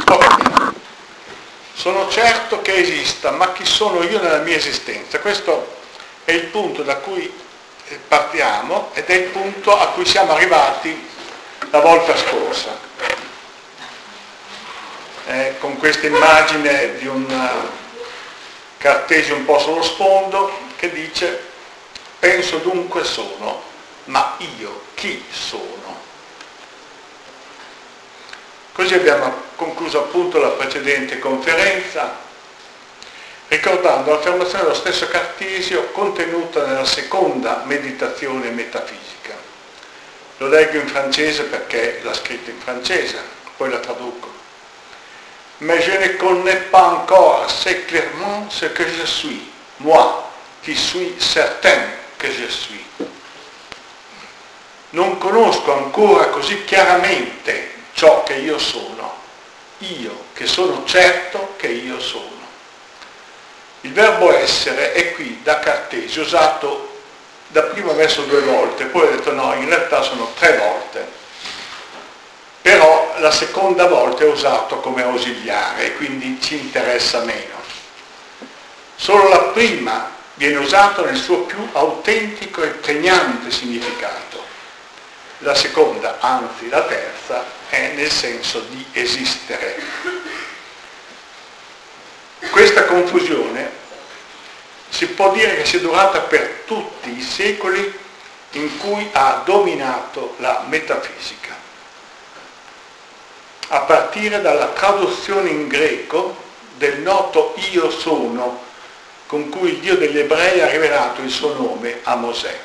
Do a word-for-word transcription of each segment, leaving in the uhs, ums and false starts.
Ok, sono certo che esista, ma chi sono io nella mia esistenza? Questo è il punto da cui partiamo ed è il punto a cui siamo arrivati la volta scorsa. Eh, con questa immagine di un Cartesio un po' sullo sfondo che dice: penso dunque sono, ma io chi sono? Così abbiamo concluso appunto la precedente conferenza, ricordando l'affermazione dello stesso Cartesio contenuta nella seconda meditazione metafisica. Lo leggo in francese perché l'ha scritto in francese, poi la traduco. Mais je ne connais pas encore assez clairement ce que je suis, moi, qui suis certain que je suis. Non conosco ancora così chiaramente ciò che io sono, io che sono certo che io sono. Il verbo essere è qui da Cartesio usato dapprima verso due volte, poi ho detto no, in realtà sono tre volte. Però la seconda volta è usato come ausiliare e quindi ci interessa meno. Solo la prima viene usata nel suo più autentico e pregnante significato. La seconda, anzi la terza, è nel senso di esistere. Questa confusione si può dire che sia durata per tutti i secoli in cui ha dominato la metafisica. A partire dalla traduzione in greco del noto Io sono, con cui il Dio degli Ebrei ha rivelato il suo nome a Mosè.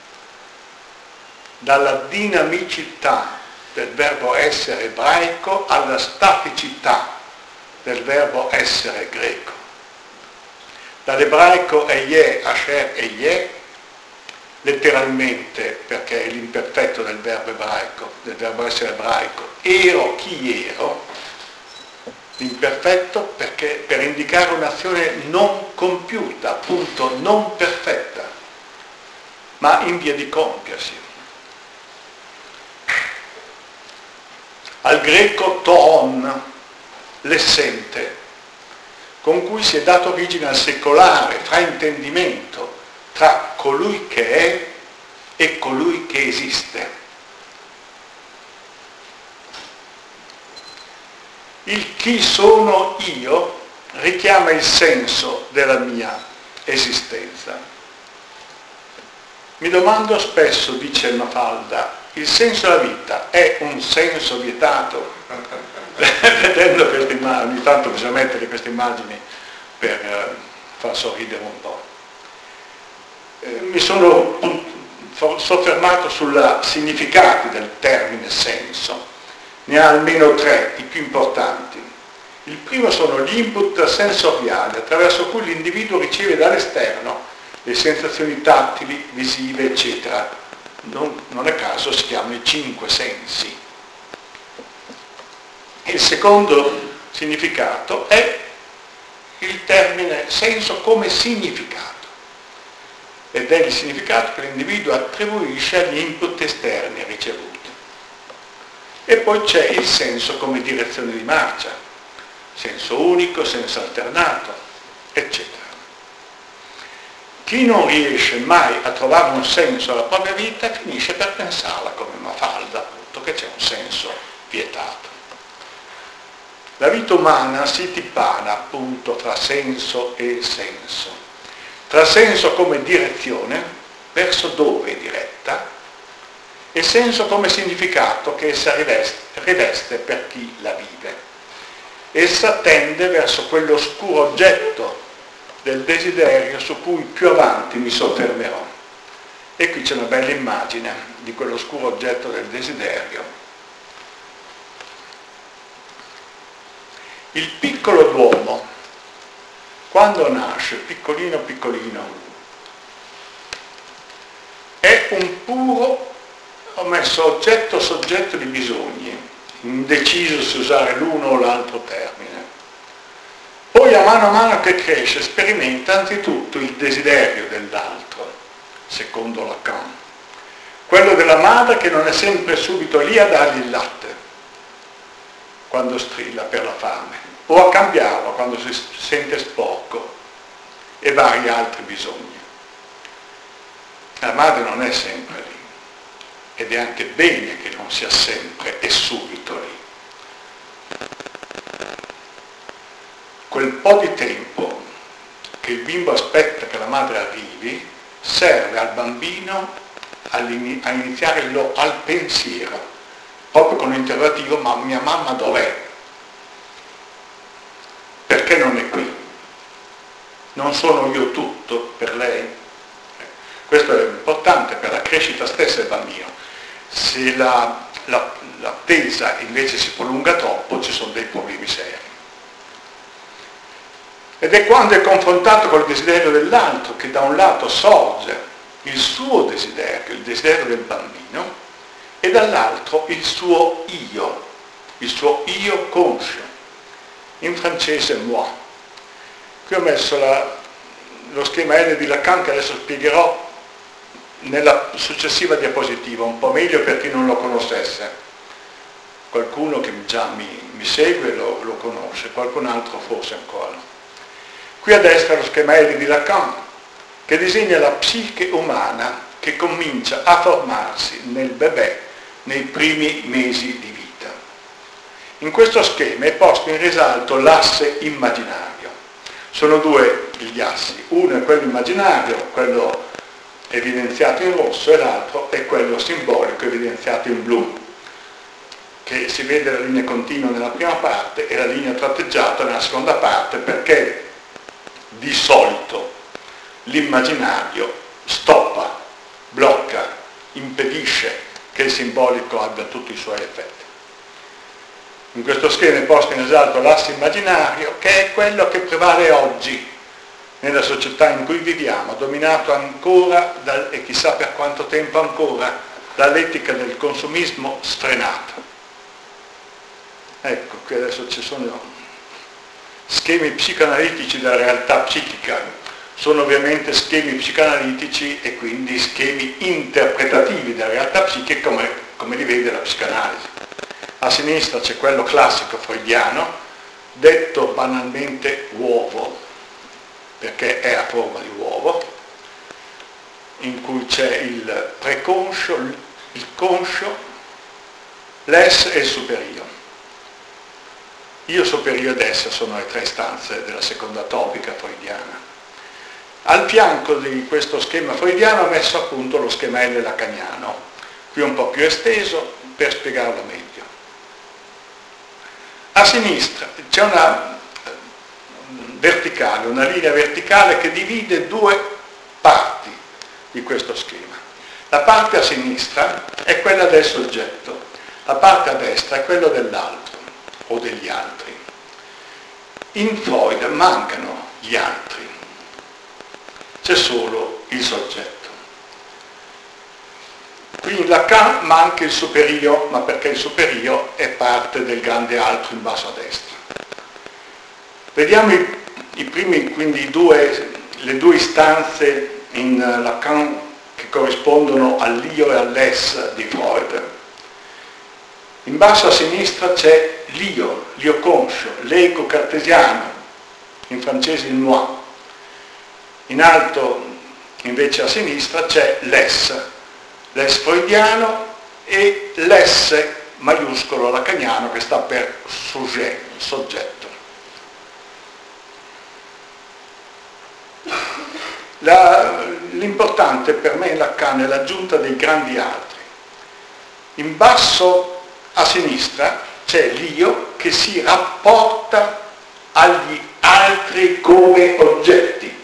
Dalla dinamicità del verbo essere ebraico alla staticità del verbo essere greco. Dall'ebraico Ehyeh, Asher Ehyeh, letteralmente perché è l'imperfetto del verbo ebraico, del verbo essere ebraico, ero chi ero, l'imperfetto perché per indicare un'azione non compiuta, appunto non perfetta, ma in via di compiersi. Al greco toon, l'essente, con cui si è dato origine al secolare fraintendimento tra colui che è e colui che esiste. Il chi sono io richiama il senso della mia esistenza. Mi domando spesso, dice Mafalda, il senso della vita è un senso vietato? Vedendo queste immagini, ogni tanto bisogna mettere queste immagini per eh, far sorridere un po'. Mi sono soffermato sui significati del termine senso, ne ha almeno tre, i più importanti. Il primo sono gli input sensoriali, attraverso cui l'individuo riceve dall'esterno le sensazioni tattili, visive, eccetera. Non, non a caso si chiamano i cinque sensi. Il secondo significato è il termine senso come significato. Ed è il significato che l'individuo attribuisce agli input esterni ricevuti. E poi c'è il senso come direzione di marcia, senso unico, senso alternato, eccetera. Chi non riesce mai a trovare un senso alla propria vita finisce per pensarla come Mafalda, appunto, che c'è un senso vietato. La vita umana si dippana appunto tra senso e senso. Tra senso come direzione, verso dove è diretta, e senso come significato che essa riveste, riveste per chi la vive. Essa tende verso quell'oscuro oggetto del desiderio su cui più avanti mi soffermerò. E qui c'è una bella immagine di quell'oscuro oggetto del desiderio. Il piccolo Duomo, quando nasce, piccolino piccolino, è un puro, ho messo oggetto soggetto di bisogni, indeciso se usare l'uno o l'altro termine. Poi a mano a mano che cresce sperimenta anzitutto il desiderio dell'altro, secondo Lacan, quello della madre che non è sempre subito lì a dargli il latte, quando strilla per la fame, o a cambiarlo quando si sente sporco e vari altri bisogni. La madre non è sempre lì, ed è anche bene che non sia sempre e subito lì. Quel po' di tempo che il bimbo aspetta che la madre arrivi serve al bambino a iniziare lo, al pensiero, proprio con l'interrogativo: ma mia mamma dov'è? Perché non è qui? Non sono io tutto per lei? Questo è importante per la crescita stessa del bambino. Se la, la, l'attesa invece si prolunga troppo, ci sono dei problemi seri. Ed è quando è confrontato col desiderio dell'altro che da un lato sorge il suo desiderio, il desiderio del bambino, e dall'altro il suo io, il suo io conscio, in francese moi. Qui ho messo la, lo schema L di Lacan, che adesso spiegherò nella successiva diapositiva, un po' meglio per chi non lo conoscesse. Qualcuno che già mi, mi segue lo, lo conosce, qualcun altro forse ancora no. Qui a destra lo schema L di Lacan, che disegna la psiche umana che comincia a formarsi nel bebè nei primi mesi di vita. In questo schema è posto in risalto l'asse immaginario. Sono due gli assi, uno è quello immaginario, quello evidenziato in rosso, e l'altro è quello simbolico evidenziato in blu, che si vede la linea continua nella prima parte e la linea tratteggiata nella seconda parte, perché di solito l'immaginario stoppa, blocca, impedisce che il simbolico abbia tutti i suoi effetti. In questo schema è posto in risalto l'asse immaginario, che è quello che prevale oggi nella società in cui viviamo, dominato ancora, dal, e chissà per quanto tempo ancora, dall'etica del consumismo sfrenato. Ecco, qui adesso ci sono schemi psicoanalitici della realtà psichica, sono ovviamente schemi psicoanalitici e quindi schemi interpretativi della realtà psichica come, come li vede la psicanalisi. A sinistra c'è quello classico freudiano, detto banalmente uovo, perché è a forma di uovo, in cui c'è il preconscio, il conscio, l'es e il superio. Io, superio ed esse sono le tre istanze della seconda topica freudiana. Al fianco di questo schema freudiano ho messo appunto lo schema L lacaniano, qui un po' più esteso per spiegarlo meglio. A sinistra c'è una verticale, una linea verticale che divide due parti di questo schema. La parte a sinistra è quella del soggetto, la parte a destra è quella dell'altro o degli altri. In Freud mancano gli altri, c'è solo il soggetto. Qui in Lacan manca il superio, ma perché il superio è parte del grande altro in basso a destra. Vediamo i, i primi, quindi due, le due istanze in Lacan che corrispondono all'io e all'es di Freud. In basso a sinistra c'è l'io, l'io conscio, l'ego cartesiano, in francese il moi. In alto invece a sinistra c'è l'es, l'es freudiano e l'es maiuscolo lacaniano che sta per sujet, soggetto. La, l'importante per me in Lacan è l'aggiunta dei grandi altri. In basso a sinistra c'è l'io che si rapporta agli altri come oggetti,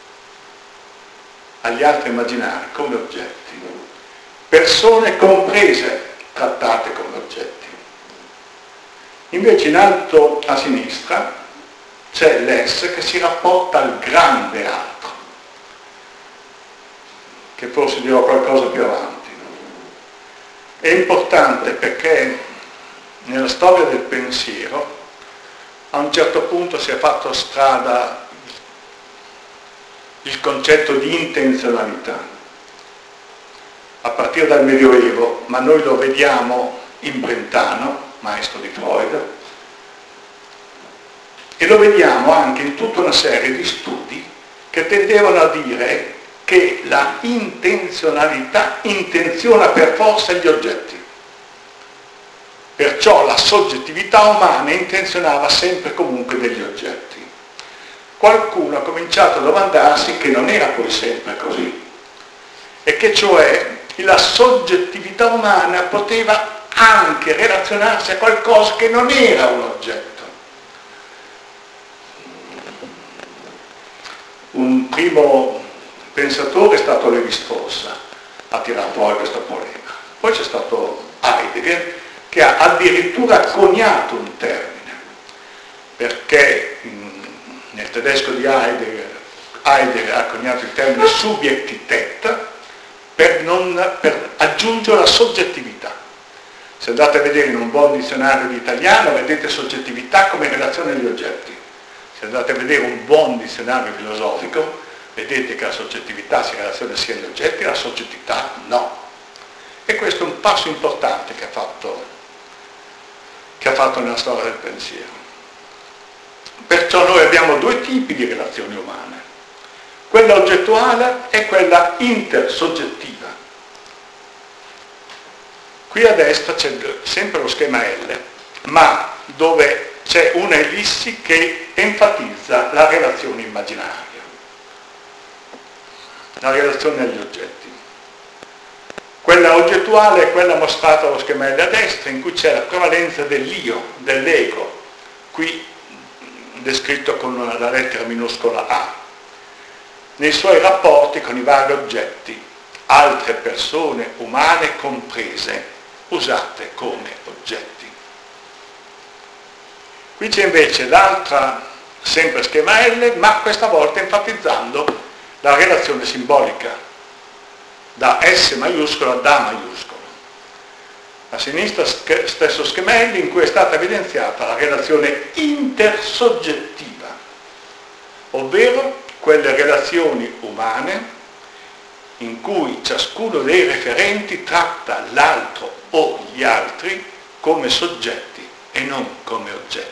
agli altri immaginari come oggetti, persone comprese, trattate come oggetti. Invece in alto a sinistra c'è l'es che si rapporta al grande altro, che forse dirò qualcosa più avanti. È importante perché nella storia del pensiero a un certo punto si è fatto strada il concetto di intenzionalità, a partire dal Medioevo, ma noi lo vediamo in Brentano, maestro di Freud, E lo vediamo anche in tutta una serie di studi che tendevano a dire che la intenzionalità intenziona per forza gli oggetti. Perciò la soggettività umana intenzionava sempre comunque degli oggetti. Qualcuno ha cominciato a domandarsi che non era poi sempre così, e che cioè la soggettività umana poteva anche relazionarsi a qualcosa che non era un oggetto. Un primo pensatore è stato Levi-Strauss, ha tirato fuori questa polemica. Poi c'è stato Heidegger, che ha addirittura coniato un termine, perché nel tedesco di Heidegger, Heidegger ha coniato il termine Subjektivität per, non, per aggiungere la soggettività. Se andate a vedere in un buon dizionario di italiano vedete soggettività come relazione agli oggetti. Se andate a vedere un buon dizionario filosofico vedete che la soggettività si relaziona sia agli oggetti e la soggettività no. E questo è un passo importante che ha fatto, che ha fatto nella storia del pensiero. Perciò noi abbiamo due tipi di relazioni umane, quella oggettuale e quella intersoggettiva. Qui a destra c'è sempre lo schema L, ma dove c'è una ellissi che enfatizza la relazione immaginaria, la relazione agli oggetti. Quella oggettuale è quella mostrata allo schema L a destra, in cui c'è la prevalenza dell'io, dell'ego, qui descritto con la lettera minuscola A, nei suoi rapporti con i vari oggetti, altre persone umane comprese, usate come oggetti. Qui c'è invece l'altra, sempre schema L, ma questa volta enfatizzando la relazione simbolica, da S maiuscolo ad A maiuscolo. A sinistra stesso schema L, in cui è stata evidenziata la relazione intersoggettiva, ovvero quelle relazioni umane in cui ciascuno dei referenti tratta l'altro o gli altri come soggetti e non come oggetti.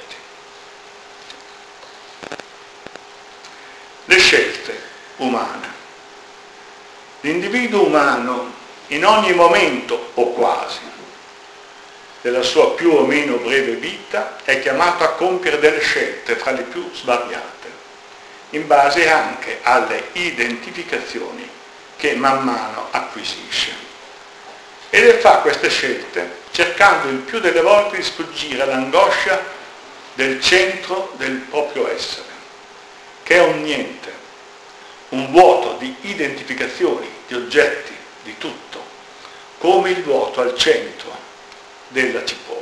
Le scelte umane. L'individuo umano in ogni momento o quasi della sua più o meno breve vita è chiamato a compiere delle scelte fra le più svariate, in base anche alle identificazioni che man mano acquisisce. Ed fa queste scelte cercando il più delle volte di sfuggire all'angoscia del centro del proprio essere, che è un niente, un vuoto di identificazioni, di oggetti, di tutto, come il vuoto al centro della cipolla.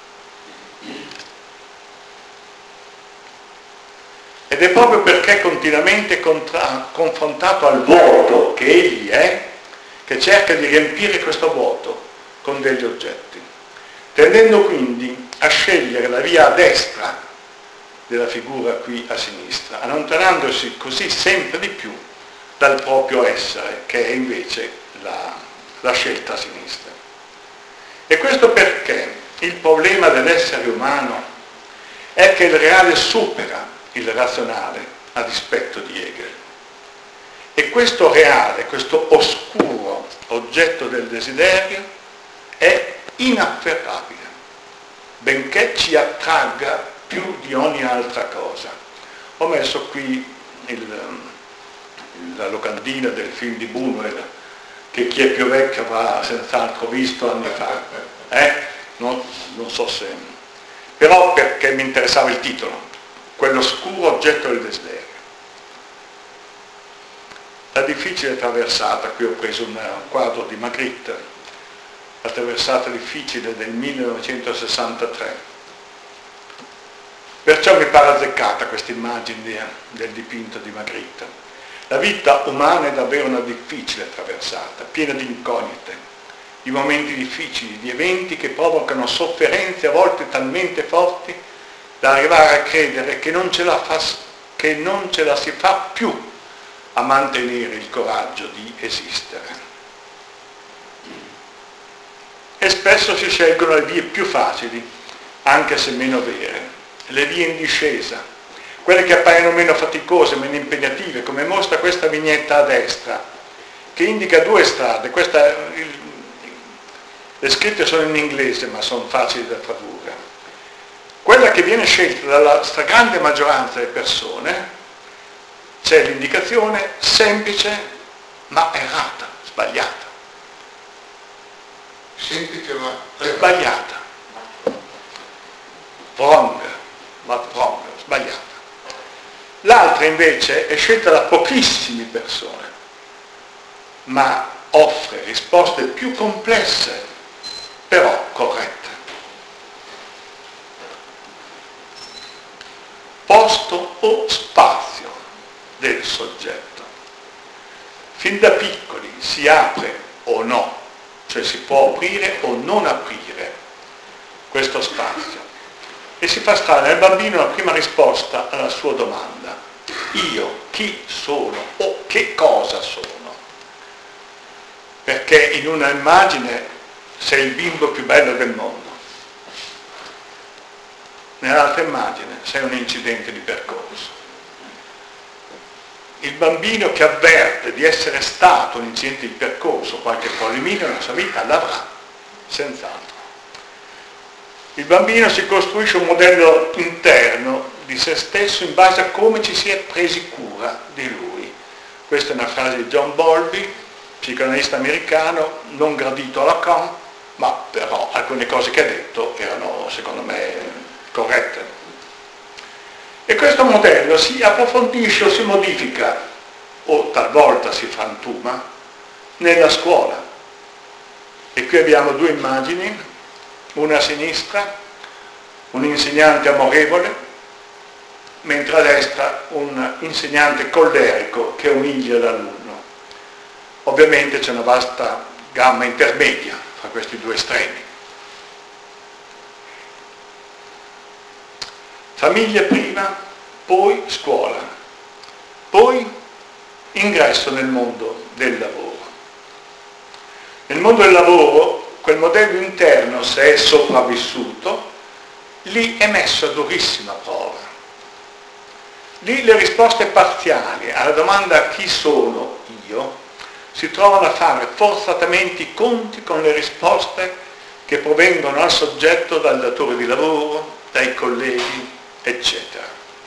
Ed è proprio perché continuamente contra- confrontato al vuoto che egli è, che cerca di riempire questo vuoto con degli oggetti, tendendo quindi a scegliere la via a destra della figura qui a sinistra, allontanandosi così sempre di più dal proprio essere, che è invece la, la scelta a sinistra. E questo perché il problema dell'essere umano è che il reale supera il razionale a dispetto di Hegel. E questo reale, questo oscuro oggetto del desiderio è inafferrabile, benché ci attragga più di ogni altra cosa. Ho messo qui il, la locandina del film di Buñuel, che chi è più vecchio avrà senz'altro visto anni fa, eh? non, non so se... però perché mi interessava il titolo, quell'oscuro oggetto del desiderio. La difficile traversata, qui ho preso un quadro di Magritte, la traversata difficile del millenovecentosessantatré. Perciò mi pare azzeccata questa immagine del dipinto di Magritte. La vita umana è davvero una difficile traversata, piena di incognite, di momenti difficili, di eventi che provocano sofferenze a volte talmente forti da arrivare a credere che non ce la, fa, che non ce la si fa più a mantenere il coraggio di esistere. E spesso si scelgono le vie più facili, anche se meno vere, le vie in discesa, quelle che appaiono meno faticose, meno impegnative, come mostra questa vignetta a destra, che indica due strade. Questa, il, le scritte sono in inglese, ma sono facili da tradurre. Quella che viene scelta dalla stragrande maggioranza delle persone, c'è l'indicazione semplice ma errata, sbagliata. Semplice ma errata. Sbagliata. Wrong, ma wrong, sbagliata. L'altra invece è scelta da pochissime persone, ma offre risposte più complesse, però corrette. Posto o spazio del soggetto. Fin da piccoli si apre o no, cioè si può aprire o non aprire questo spazio. E si fa stare nel bambino la prima risposta alla sua domanda: io chi sono o che cosa sono? Perché in una immagine sei il bimbo più bello del mondo, nell'altra immagine sei un incidente di percorso. Il bambino che avverte di essere stato un incidente di percorso, qualche problemino nella sua vita l'avrà, senz'altro. Il bambino si costruisce un modello interno di se stesso in base a come ci si è presi cura di lui. Questa è una frase di John Bowlby, psicoanalista americano, non gradito a Lacan, ma però alcune cose che ha detto erano, secondo me, corrette. E questo modello si approfondisce o si modifica, o talvolta si frantuma, nella scuola. E qui abbiamo due immagini. Una a sinistra, un insegnante amorevole, mentre a destra un insegnante collerico che umilia l'alunno. Ovviamente c'è una vasta gamma intermedia fra questi due estremi. Famiglia prima, poi scuola, poi ingresso nel mondo del lavoro. Nel mondo del lavoro quel modello interno, se è sopravvissuto, lì è messo a durissima prova. Lì le risposte parziali alla domanda chi sono io si trovano a fare forzatamente i conti con le risposte che provengono al soggetto dal datore di lavoro, dai colleghi, eccetera.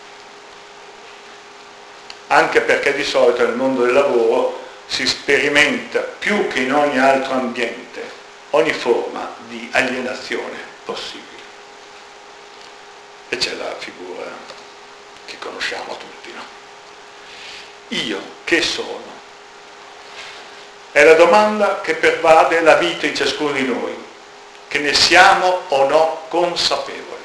Anche perché di solito nel mondo del lavoro si sperimenta più che in ogni altro ambiente ogni forma di alienazione possibile. E c'è la figura che conosciamo tutti, no? Io che sono? È la domanda che pervade la vita di ciascuno di noi, che ne siamo o no consapevoli.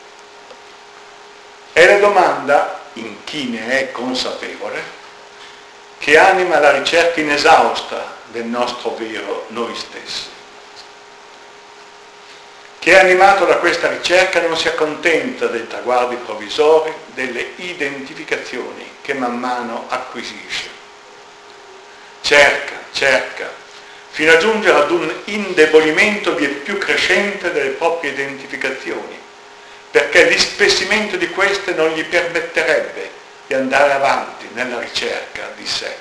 È la domanda, in chi ne è consapevole, che anima la ricerca inesausta del nostro vero noi stessi. Chi è animato da questa ricerca non si accontenta dei traguardi provvisori, delle identificazioni che man mano acquisisce. Cerca, cerca, fino a giungere ad un indebolimento via più crescente delle proprie identificazioni, perché l'ispessimento di queste non gli permetterebbe di andare avanti nella ricerca di sé,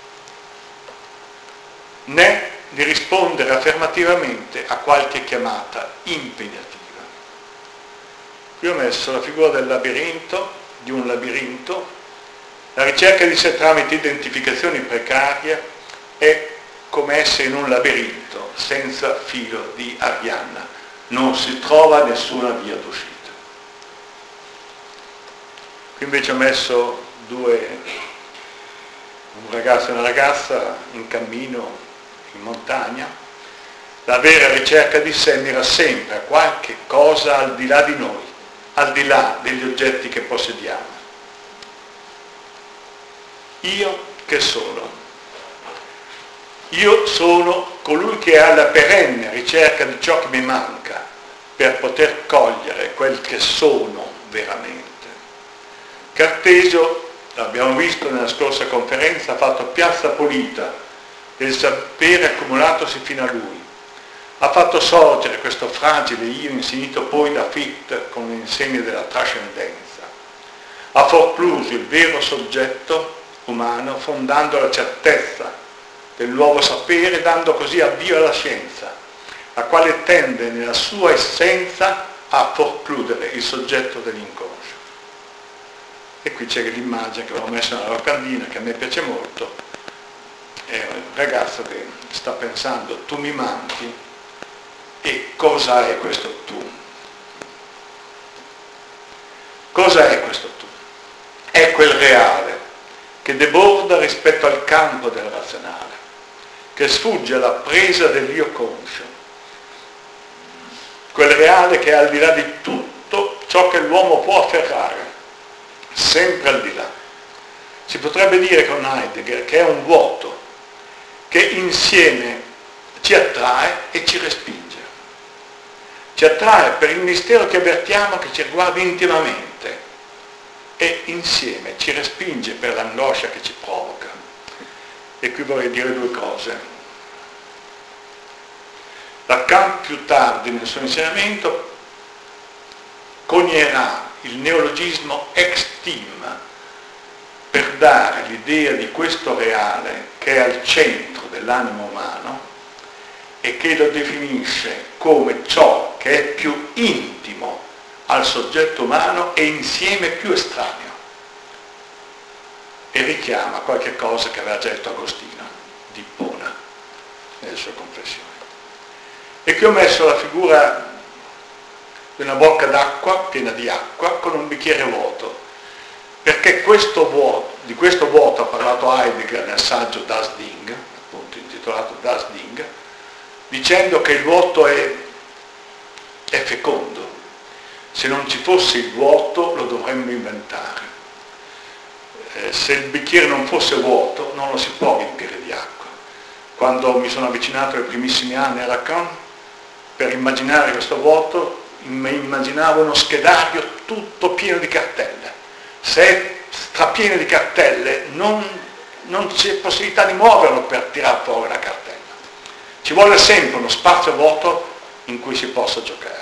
né di rispondere affermativamente a qualche chiamata impegnativa. Qui ho messo la figura del labirinto, di un labirinto. La ricerca di sé tramite identificazioni precarie è come essere in un labirinto senza filo di Arianna, non si trova nessuna via d'uscita. Qui invece ho messo due, un ragazzo e una ragazza in cammino in montagna. La vera ricerca di sé mira sempre a qualche cosa al di là di noi, al di là degli oggetti che possediamo. Io che sono? Io sono colui che ha la perenne ricerca di ciò che mi manca per poter cogliere quel che sono veramente. Cartesio, l'abbiamo visto nella scorsa conferenza, ha fatto piazza pulita del sapere accumulatosi fino a lui. Ha fatto sorgere questo fragile io insignito poi da Fichte con l'insegna della trascendenza. ha forcluso il vero soggetto umano fondando la certezza del nuovo sapere, dando così avvio alla scienza, la quale tende nella sua essenza a forcludere il soggetto dell'inconscio. E qui c'è l'immagine che avevo messo nella locandina, che a me piace molto, è un ragazzo che sta pensando: tu mi manchi, e cosa è questo tu? Cosa è questo tu? È quel reale che deborda rispetto al campo del razionale, che sfugge alla presa dell'io conscio, quel reale che è al di là di tutto ciò che l'uomo può afferrare, sempre al di là. Si potrebbe dire con Heidegger che è un vuoto che insieme ci attrae e ci respinge. Ci attrae per il mistero che avvertiamo, che ci riguarda intimamente, e insieme ci respinge per l'angoscia che ci provoca. E qui vorrei dire due cose. Lacan più tardi nel suo insegnamento conierà il neologismo ex-team per dare l'idea di questo reale che è al centro dell'animo umano e che lo definisce come ciò che è più intimo al soggetto umano e insieme più estraneo, e richiama qualche cosa che aveva già detto Agostino di Ippona nelle sue confessioni. E qui ho messo la figura di una bocca d'acqua piena di acqua con un bicchiere vuoto, perché questo vuoto, di questo vuoto ha parlato Heidegger nel saggio Das Ding, appunto intitolato Das Ding, dicendo che il vuoto è, è fecondo. Se non ci fosse il vuoto lo dovremmo inventare. Eh, se il bicchiere non fosse vuoto non lo si può riempire di acqua. Quando mi sono avvicinato ai primissimi anni a Lacan, per immaginare questo vuoto mi immaginavo uno schedario tutto pieno di cartelle. Se è strapieno di cartelle non, non c'è possibilità di muoverlo per tirare fuori la cartella. Ci vuole sempre uno spazio vuoto in cui si possa giocare.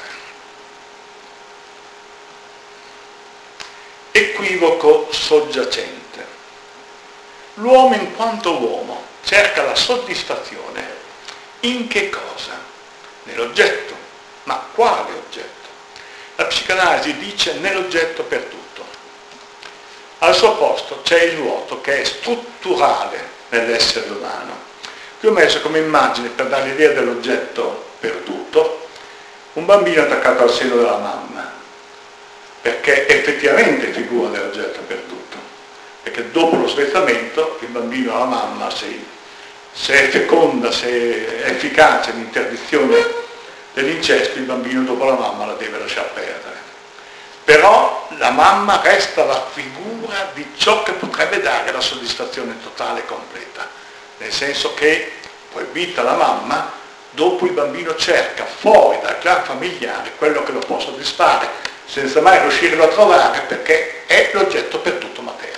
Equivoco soggiacente. L'uomo in quanto uomo cerca la soddisfazione in che cosa? Nell'oggetto. Ma quale oggetto? La psicanalisi dice nell'oggetto per tutto. Al suo posto c'è il vuoto che è strutturale nell'essere umano. Qui ho messo come immagine, per dare l'idea dell'oggetto per tutto, un bambino attaccato al seno della mamma, perché effettivamente è figura dell'oggetto per tutto, perché dopo lo svezzamento il bambino alla mamma, se, se è feconda, se è efficace l'interdizione dell'incesto, il bambino dopo la mamma la deve lasciar perdere. Però la mamma resta la figura di ciò che potrebbe dare la soddisfazione totale e completa, nel senso che, proibita la mamma, dopo il bambino cerca fuori dal clan familiare quello che lo può soddisfare, senza mai riuscirlo a trovare, perché è l'oggetto per tutto materno.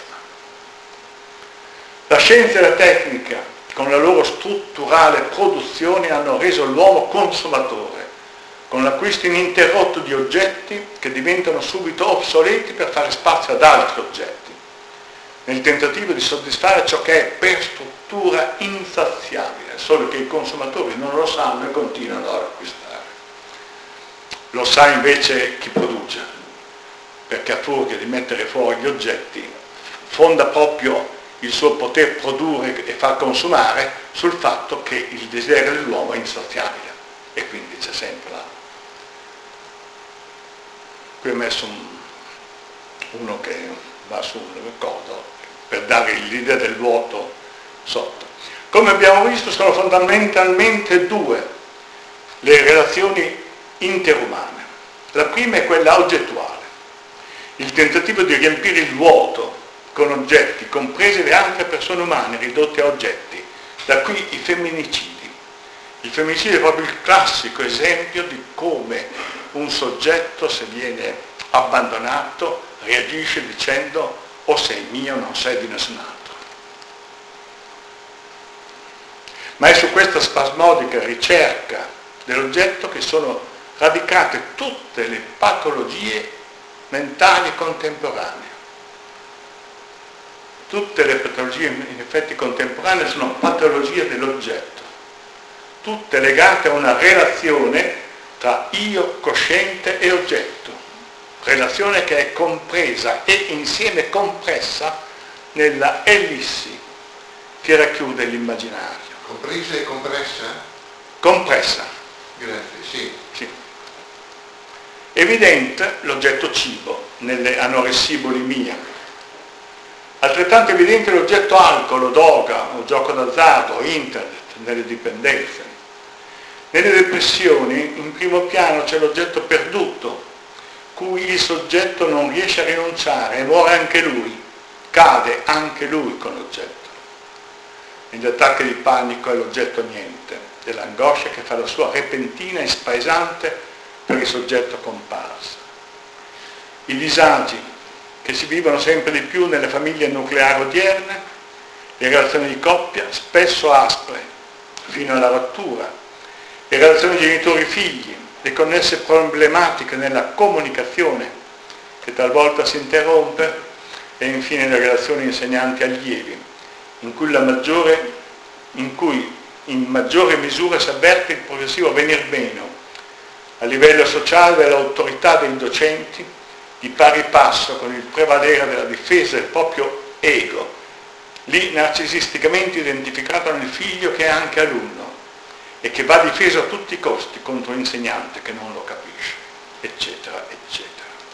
La scienza e la tecnica, con la loro strutturale produzione, hanno reso l'uomo consumatore, con l'acquisto ininterrotto di oggetti che diventano subito obsoleti per fare spazio ad altri oggetti, nel tentativo di soddisfare ciò che è per struttura insaziabile, solo che i consumatori non lo sanno e continuano ad acquistare. Lo sa invece chi produce, perché a furia di mettere fuori gli oggetti fonda proprio il suo poter produrre e far consumare sul fatto che il desiderio dell'uomo è insaziabile, e quindi c'è sempre la... Qui ho messo un, uno che va sul ricordo per dare l'idea del vuoto sotto. Come abbiamo visto, sono fondamentalmente due le relazioni interumane. La prima è quella oggettuale, il tentativo di riempire il vuoto con oggetti, comprese le altre persone umane ridotte a oggetti, da qui i femminicidi. Il femminicidio è proprio il classico esempio di come un soggetto, se viene abbandonato, reagisce dicendo o sei mio o non sei di nessun altro. Ma è su questa spasmodica ricerca dell'oggetto che sono radicate tutte le patologie mentali contemporanee. tutte le patologie in effetti contemporanee sono patologie dell'oggetto, tutte legate a una relazione tra io cosciente e oggetto, relazione che è compresa e insieme compressa nella ellissi che racchiude l'immaginario. Compresa e compressa? Compressa. Grazie, sì. Sì. Evidente l'oggetto cibo nelle anoressie bulimia. Altrettanto evidente l'oggetto alcol, droga o gioco d'azzardo, internet, nelle dipendenze. Nelle depressioni in primo piano c'è l'oggetto perduto, cui il soggetto non riesce a rinunciare e muore anche lui, cade anche lui con l'oggetto. Negli attacchi di panico è l'oggetto niente, dell'angoscia che fa la sua repentina e spaesante per il soggetto comparso. I disagi che si vivono sempre di più nelle famiglie nucleari odierne, le relazioni di coppia spesso aspre, fino alla rottura, le relazioni genitori-figli, le connesse problematiche nella comunicazione, che talvolta si interrompe, e infine le relazioni insegnanti-allievi, in cui, la maggiore, in cui in maggiore misura si avverte il progressivo venir meno a livello sociale dell'autorità dei docenti, di pari passo con il prevalere della difesa del proprio ego, lì narcisisticamente identificato nel figlio che è anche alunno e che va difeso a tutti i costi contro l'insegnante che non lo capisce, eccetera, eccetera.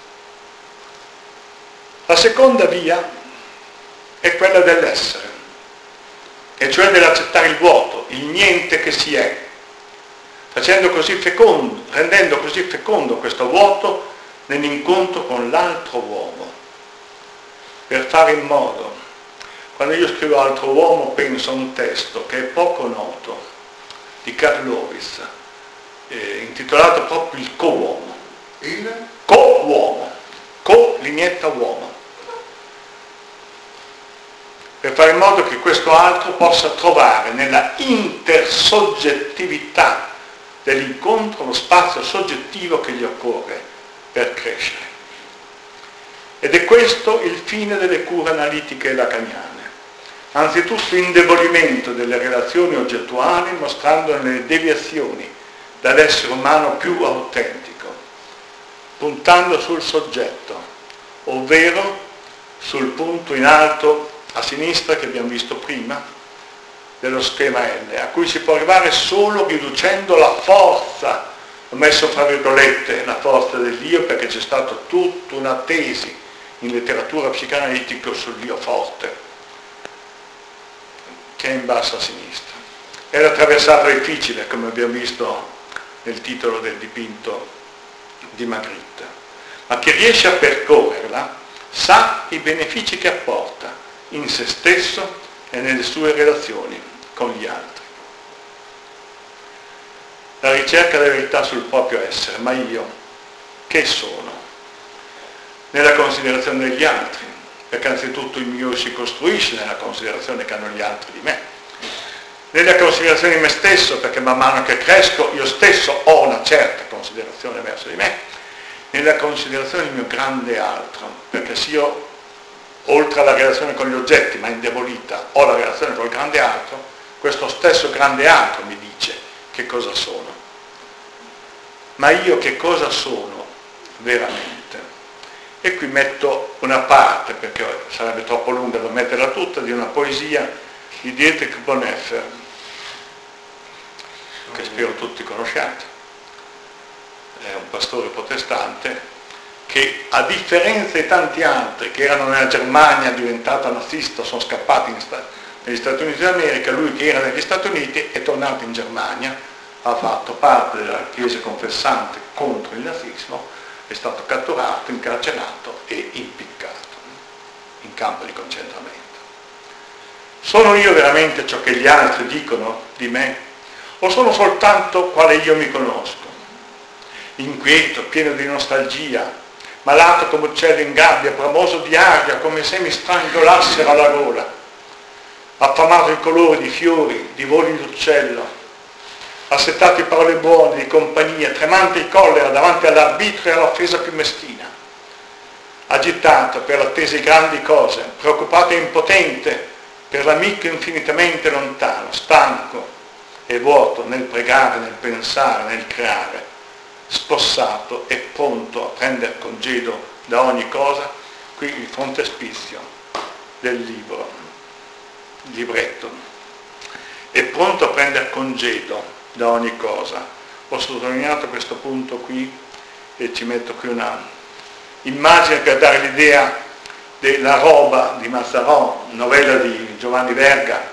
La seconda via è quella dell'essere, e cioè dell'accettare il vuoto, il niente che si è, facendo così fecondo, rendendo così fecondo questo vuoto nell'incontro con l'altro uomo, per fare in modo, quando io scrivo altro uomo penso a un testo che è poco noto, di Karl Lewis, eh, intitolato proprio il co-uomo, il co-uomo, co-lineetta uomo, per fare in modo che questo altro possa trovare nella intersoggettività dell'incontro lo spazio soggettivo che gli occorre per crescere. Ed è questo il fine delle cure analitiche lacaniane. Anzitutto indebolimento delle relazioni oggettuali, mostrandone le deviazioni dall'essere umano più autentico, puntando sul soggetto, ovvero sul punto in alto a sinistra che abbiamo visto prima dello schema L, a cui si può arrivare solo riducendo la forza, ho messo fra virgolette la forza dell'io perché c'è stata tutta una tesi in letteratura psicanalitica sull'io forte, che è in basso a sinistra. È la traversata difficile, come abbiamo visto nel titolo del dipinto di Magritte, ma chi riesce a percorrerla sa i benefici che apporta in se stesso e nelle sue relazioni con gli altri. La ricerca della verità sul proprio essere, ma io che sono? Nella considerazione degli altri, perché anzitutto il mio si costruisce nella considerazione che hanno gli altri di me, nella considerazione di me stesso, perché man mano che cresco io stesso ho una certa considerazione verso di me, nella considerazione del mio grande altro, perché se io oltre alla relazione con gli oggetti, ma indebolita, ho la relazione col grande altro, questo stesso grande altro mi dice che cosa sono. Ma io che cosa sono veramente? E qui metto una parte, perché sarebbe troppo lunga da metterla tutta, di una poesia di Dietrich Bonhoeffer, che spero tutti conosciate. È un pastore protestante che, a differenza di tanti altri che erano nella Germania diventata nazista, sono scappati in sta- negli Stati Uniti d'America, lui che era negli Stati Uniti è tornato in Germania, ha fatto parte della chiesa confessante contro il nazismo, è stato catturato, incarcerato e impiccato in campo di concentramento. Sono io veramente ciò che gli altri dicono di me? O sono soltanto quale io mi conosco? Inquieto, pieno di nostalgia, malato come uccello in gabbia, bramoso di aria, come se mi strangolassero alla gola, affamato di colori, di fiori, di voli d'uccello, assetato di parole buone, di compagnia, tremante di collera davanti all'arbitrio e all'offesa più meschina, agitato per l'attesa di grandi cose, preoccupato e impotente per l'amico infinitamente lontano, stanco e vuoto nel pregare, nel pensare, nel creare, spossato e pronto a prendere congedo da ogni cosa, qui il frontespizio del libro, il libretto, è pronto a prendere congedo da ogni cosa. Ho sottolineato questo punto qui e ci metto qui una immagine per dare l'idea della roba di Mazzarò, novella di Giovanni Verga,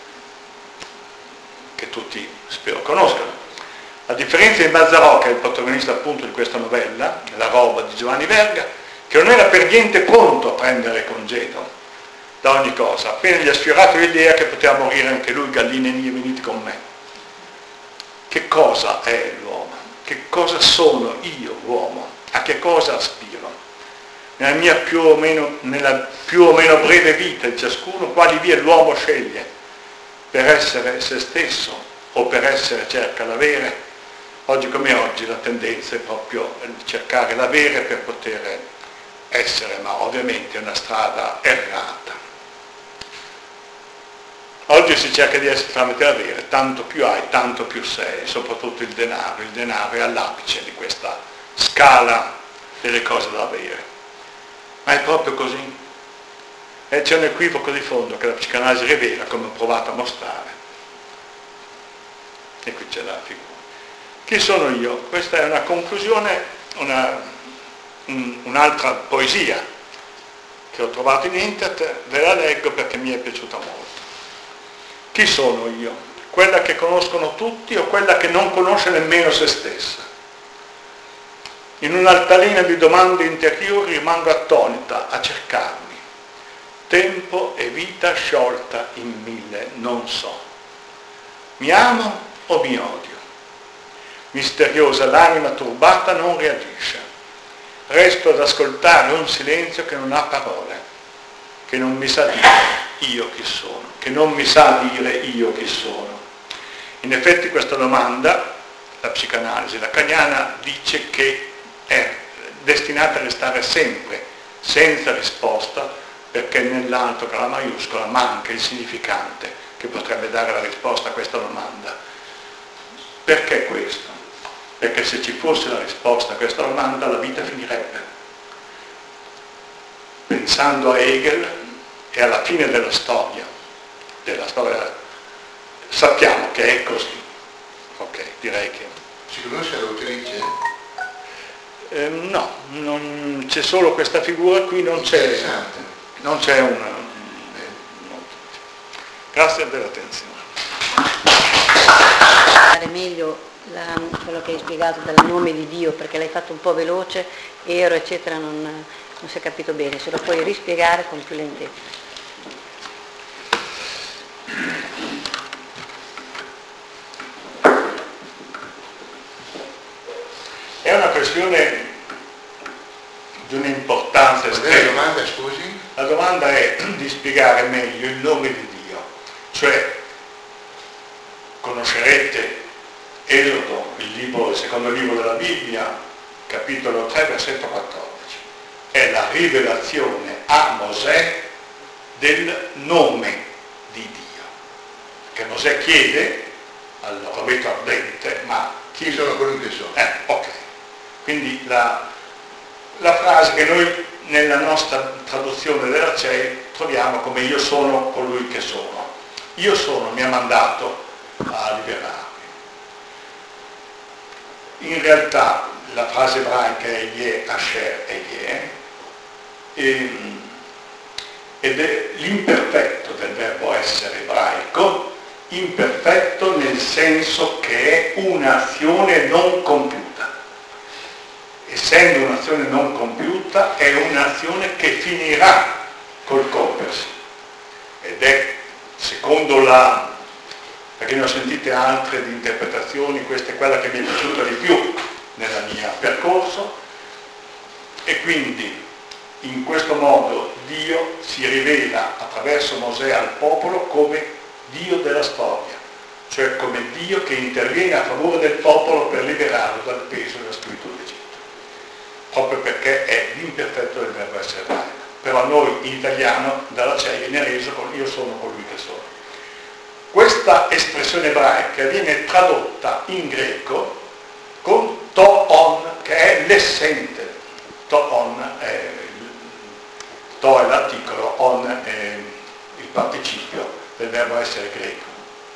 che tutti spero conoscano. A differenza di Mazzarò, che è il protagonista appunto di questa novella, la roba di Giovanni Verga, che non era per niente pronto a prendere congedo da ogni cosa, appena gli ha sfiorato l'idea che poteva morire anche lui, galline mie, venite con me. Che cosa è l'uomo? Che cosa sono io, uomo? A che cosa aspiro? Nella mia più o meno, nella più o meno breve vita di ciascuno, quali vie l'uomo sceglie per essere se stesso o per essere cerca l'avere? Oggi come oggi la tendenza è proprio cercare l'avere per poter essere, ma ovviamente è una strada errata. Oggi si cerca di essere tramite l'avere, tanto più hai, tanto più sei, soprattutto il denaro. Il denaro è all'apice di questa scala delle cose da avere. Ma è proprio così. E c'è un equivoco di fondo che la psicanalisi rivela, come ho provato a mostrare. E qui c'è la figura. Chi sono io? Questa è una conclusione, una, un, un'altra poesia che ho trovato in internet, ve la leggo perché mi è piaciuta molto. Chi sono io? Quella che conoscono tutti o quella che non conosce nemmeno se stessa? In un'altalena di domande interiori rimango attonita a cercarmi. Tempo e vita sciolta in mille, non so. Mi amo o mi odio? Misteriosa, l'anima turbata non reagisce. Resto ad ascoltare un silenzio che non ha parole, che non mi sa dire io chi sono, che non mi sa dire io chi sono. In effetti questa domanda, la psicanalisi lacaniana dice che è destinata a restare sempre senza risposta, perché nell'altro, con la maiuscola, manca il significante che potrebbe dare la risposta a questa domanda. Perché questo? Perché se ci fosse la risposta a questa domanda la vita finirebbe. Pensando a Hegel e alla fine della storia, della storia, sappiamo che è così. Ok, direi che... Si conosce l'autrice? Eh, no, non, c'è solo questa figura qui, non c'è, non c'è una... Grazie dell'attenzione. Meglio la, quello che hai spiegato del nome di Dio, perché l'hai fatto un po' veloce, ero eccetera, non, non si è capito bene, se lo puoi rispiegare con più lentezza. È una questione di un'importanza estrema. La domanda, scusi? La domanda è di spiegare meglio il nome di Dio, cioè conoscerete Esodo, il, libro, il secondo libro della Bibbia, capitolo tre, versetto quattordici. È la rivelazione a Mosè del nome di Dio, che Mosè chiede al rovetto ardente, ma Chi sono colui che sono? Eh, ok. Quindi la, la frase che noi nella nostra traduzione della C E I troviamo come io sono colui che sono. Io sono mi ha mandato a liberarmi. In realtà la frase ebraica è Ye, Asher e Ye, e, ed è l'imperfetto del verbo essere ebraico, imperfetto nel senso che è un'azione non compiuta. Essendo un'azione non compiuta, è un'azione che finirà col compiersi. Ed è, secondo la, perché ne ho sentite altre di interpretazioni, questa è quella che mi è piaciuta di più nel mio percorso, e quindi in questo modo Dio si rivela attraverso Mosè al popolo come Dio della storia, cioè come Dio che interviene a favore del popolo per liberarlo dal peso della schiavitù d'Egitto. Proprio perché perché è l'imperfetto del verbo essere ebraico. Però noi in italiano dalla C E I viene reso con io sono colui che sono. Questa espressione ebraica viene tradotta in greco con to-on, che è l'essente. To-on è, to è l'articolo, on è il participio del verbo essere greco.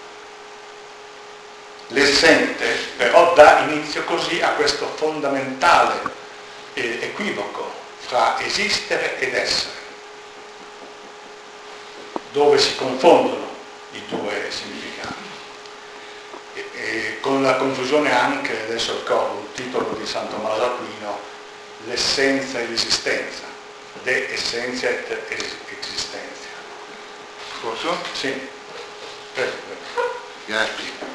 L'essente però dà inizio così a questo fondamentale eh, equivoco fra esistere ed essere, dove si confondono i due significati. E, e con la confusione anche, adesso ricordo un titolo di San Tommaso d'Aquino, l'essenza e l'esistenza, de essentia et existentia. Posso? Sì. Prego, prego. Grazie.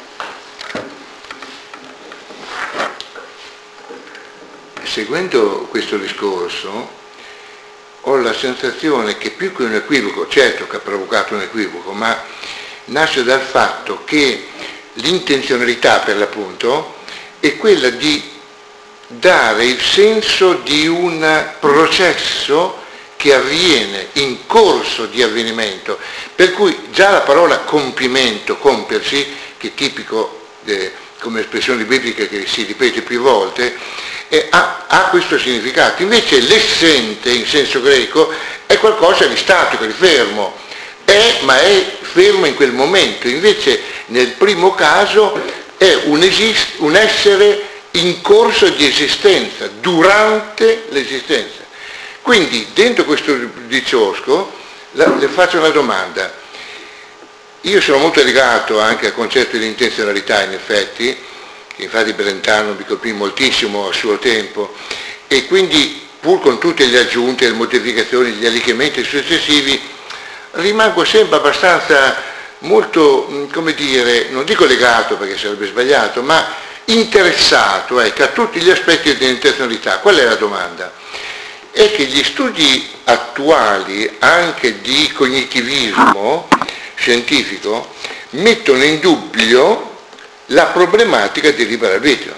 Seguendo questo discorso ho la sensazione che più che un equivoco, certo che ha provocato un equivoco, ma nasce dal fatto che l'intenzionalità per l'appunto è quella di dare il senso di un processo che avviene in corso di avvenimento, per cui già la parola compimento, compiersi, che è tipico eh, come espressione biblica che si ripete più volte, eh, ha, ha questo significato. Invece l'essente in senso greco è qualcosa di statico, di fermo, è, ma è fermo in quel momento. Invece nel primo caso è un, esist- un essere in corso di esistenza, durante l'esistenza. Quindi dentro questo discorso la, le faccio una domanda. Io sono molto legato anche al concetto di intenzionalità, in effetti, che infatti Brentano mi colpì moltissimo a suo tempo, e quindi pur con tutte le aggiunte, le modificazioni, gli arricchimenti successivi, rimango sempre abbastanza molto, come dire, non dico legato perché sarebbe sbagliato, ma interessato ecco, a tutti gli aspetti dell'intenzionalità. Qual è la domanda? È che gli studi attuali, anche di cognitivismo scientifico, mettono in dubbio la problematica del libero arbitrio,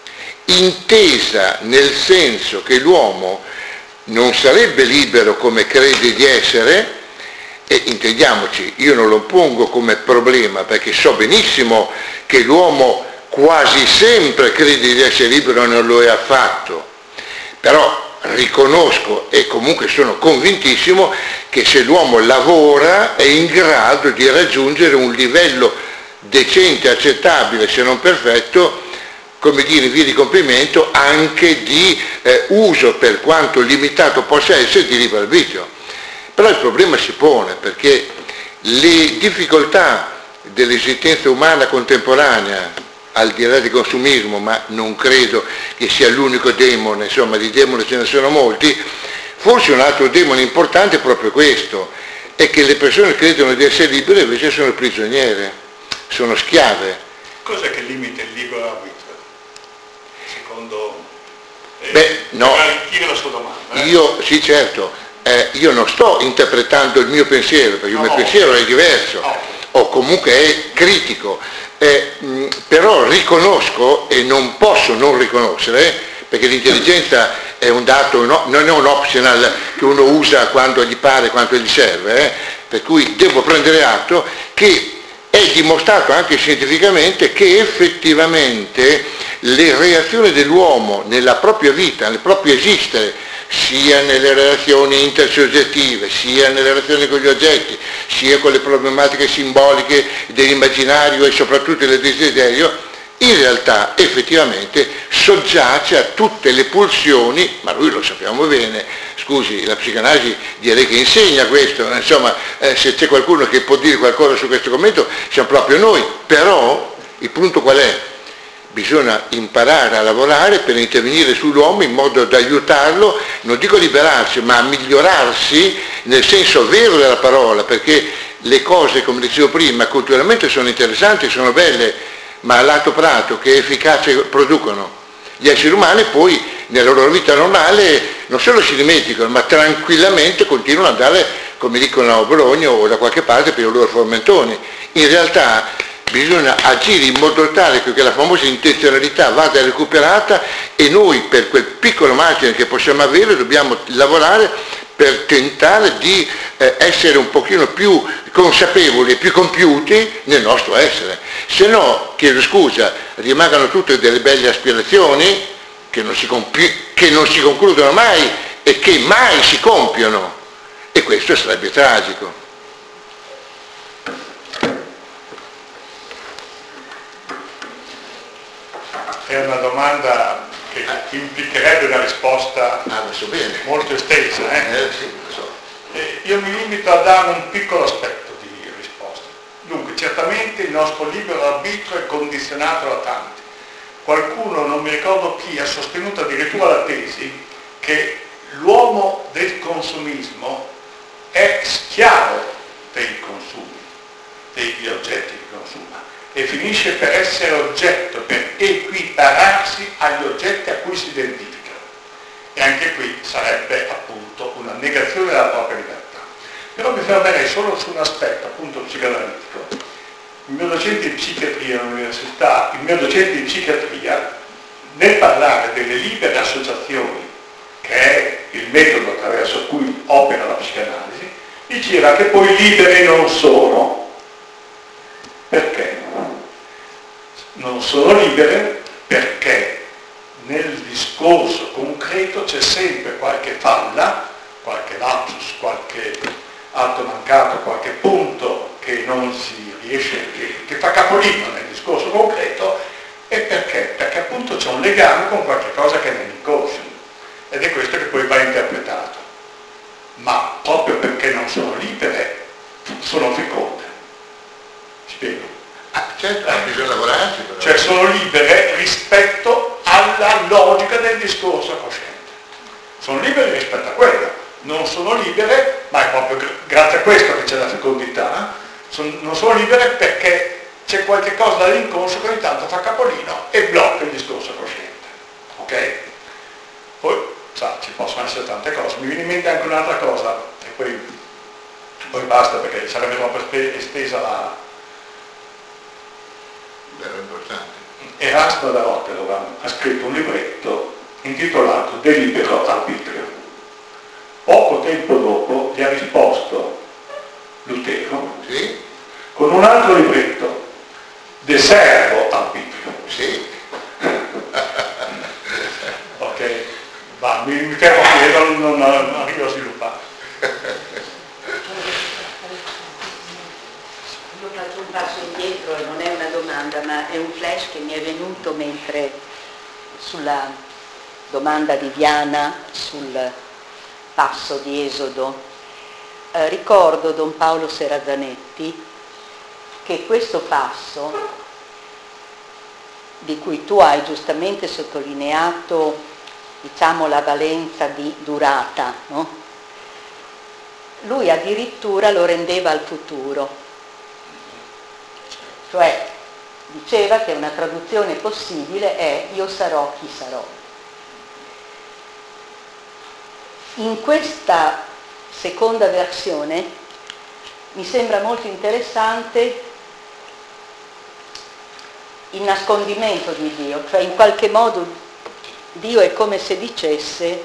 intesa nel senso che l'uomo non sarebbe libero come crede di essere, e intendiamoci, io non lo pongo come problema perché so benissimo che l'uomo quasi sempre crede di essere libero e non lo è affatto, però riconosco e comunque sono convintissimo che se l'uomo lavora è in grado di raggiungere un livello decente, accettabile, se non perfetto, come dire in via di compimento, anche di eh, uso, per quanto limitato possa essere, di libero arbitrio. Però il problema si pone perché le difficoltà dell'esistenza umana contemporanea, al di là del consumismo, ma non credo che sia l'unico demone, insomma di demoni ce ne sono molti, forse un altro demone importante è proprio questo, è che le persone credono di essere libere e invece sono prigioniere, sono schiave. Cos'è che limita il libero arbitrio? Secondo eh, Beh, no. per arricchire la sua domanda. Eh? Io, sì certo, eh, io non sto interpretando il mio pensiero, perché no, il mio pensiero è diverso, no. O comunque è critico. Eh, mh, però riconosco e non posso non riconoscere, perché l'intelligenza è un dato, no, non è un optional che uno usa quando gli pare, quando gli serve, eh, per cui devo prendere atto che è dimostrato anche scientificamente che effettivamente le reazioni dell'uomo nella propria vita, nel proprio esistere, sia nelle relazioni intersoggettive, sia nelle relazioni con gli oggetti, sia con le problematiche simboliche dell'immaginario e soprattutto del desiderio, in realtà effettivamente soggiace a tutte le pulsioni, ma noi lo sappiamo bene, scusi, la psicanalisi direi che insegna questo, insomma eh, se c'è qualcuno che può dire qualcosa su questo commento siamo proprio noi, però il punto qual è? Bisogna imparare a lavorare per intervenire sull'uomo in modo da aiutarlo, non dico a liberarsi, ma a migliorarsi nel senso vero della parola, perché le cose, come dicevo prima, culturalmente sono interessanti, sono belle, ma al lato pratico che efficacia producono. Gli esseri umani poi nella loro vita normale non solo si dimenticano, ma tranquillamente continuano ad andare, come dicono a Bologna o da qualche parte, per i loro formentoni. In realtà bisogna agire in modo tale che la famosa intenzionalità vada recuperata, e noi per quel piccolo margine che possiamo avere dobbiamo lavorare per tentare di eh, essere un pochino più consapevoli e più compiuti nel nostro essere. Se no, chiedo scusa, rimangono tutte delle belle aspirazioni che non si, compi- che non si concludono mai e che mai si compiono, e questo sarebbe tragico. È una domanda che implicherebbe una risposta ah, so bene. molto estesa. Eh? Eh, sì, lo so. Eh, io mi limito a dare un piccolo aspetto di risposta. Dunque, certamente il nostro libero arbitrio è condizionato da tanti. Qualcuno, non mi ricordo chi, ha sostenuto addirittura la tesi che l'uomo del consumismo è schiavo dei consumi, degli oggetti di consumo, e finisce per essere oggetto, per equipararsi agli oggetti a cui si identifica. E anche qui sarebbe appunto una negazione della propria libertà. Però mi fermerei solo su un aspetto appunto psicoanalitico. Il mio docente di psichiatria all'università, il mio docente di psichiatria, nel parlare delle libere associazioni, che è il metodo attraverso cui opera la psicanalisi, diceva che poi libere non sono. Perché? Non sono libere perché nel discorso concreto c'è sempre qualche falla, qualche lapsus, qualche atto mancato, qualche punto che non si riesce, che, che fa capolino nel discorso concreto. E perché? Perché appunto c'è un legame con qualche cosa che è nell'inconscio, ed è questo che poi va interpretato. Ma proprio perché non sono libere, sono feconde. Spiego? Ah, certo, eh, bisogna lavorarci. Però. Cioè sono libere rispetto alla logica del discorso cosciente. Sono libere rispetto a quello. Non sono libere, ma è proprio grazie a questo che c'è la fecondità, son, non sono libere perché c'è qualche cosa dall'inconscio che ogni tanto fa capolino e blocca il discorso cosciente. Ok? Poi, sa, ci possono essere tante cose. Mi viene in mente anche un'altra cosa, e poi, poi basta perché sarebbe troppo estesa la... Bello importante. Erasmo da Rotterdam ha scritto un libretto intitolato De libero arbitrio. Poco tempo dopo gli ha risposto Lutero, sì? Con un altro libretto, De servo arbitrio. Sì. Ok, va, mi, mi fermo qui, non, non, non arrivo a sviluppare. Io faccio un passo indietro e non è una domanda, ma è un flash che mi è venuto mentre sulla domanda di Diana sul passo di Esodo. Eh, ricordo Don Paolo Serrazzanetti che questo passo, di cui tu hai giustamente sottolineato, diciamo, la valenza di durata, no? Lui addirittura lo rendeva al futuro, cioè diceva che una traduzione possibile è io sarò chi sarò. In questa seconda versione mi sembra molto interessante il nascondimento di Dio, cioè in qualche modo Dio è come se dicesse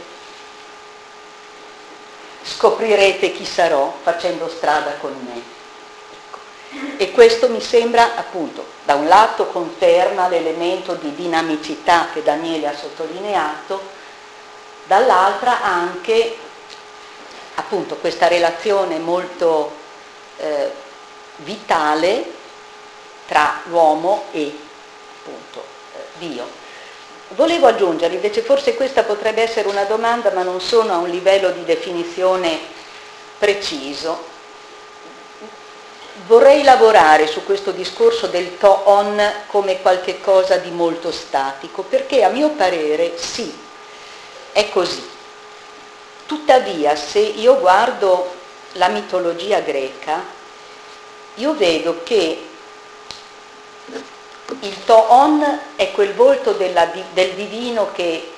scoprirete chi sarò facendo strada con me. Ecco. E questo mi sembra appunto, da un lato conferma l'elemento di dinamicità che Daniele ha sottolineato, dall'altra anche appunto questa relazione molto eh, vitale tra l'uomo e appunto eh, Dio. Volevo aggiungere invece, forse questa potrebbe essere una domanda ma non sono a un livello di definizione preciso, vorrei lavorare su questo discorso del to-on come qualche cosa di molto statico, perché a mio parere sì, è così. Tuttavia, se io guardo la mitologia greca, io vedo che il to-on è quel volto della, del divino che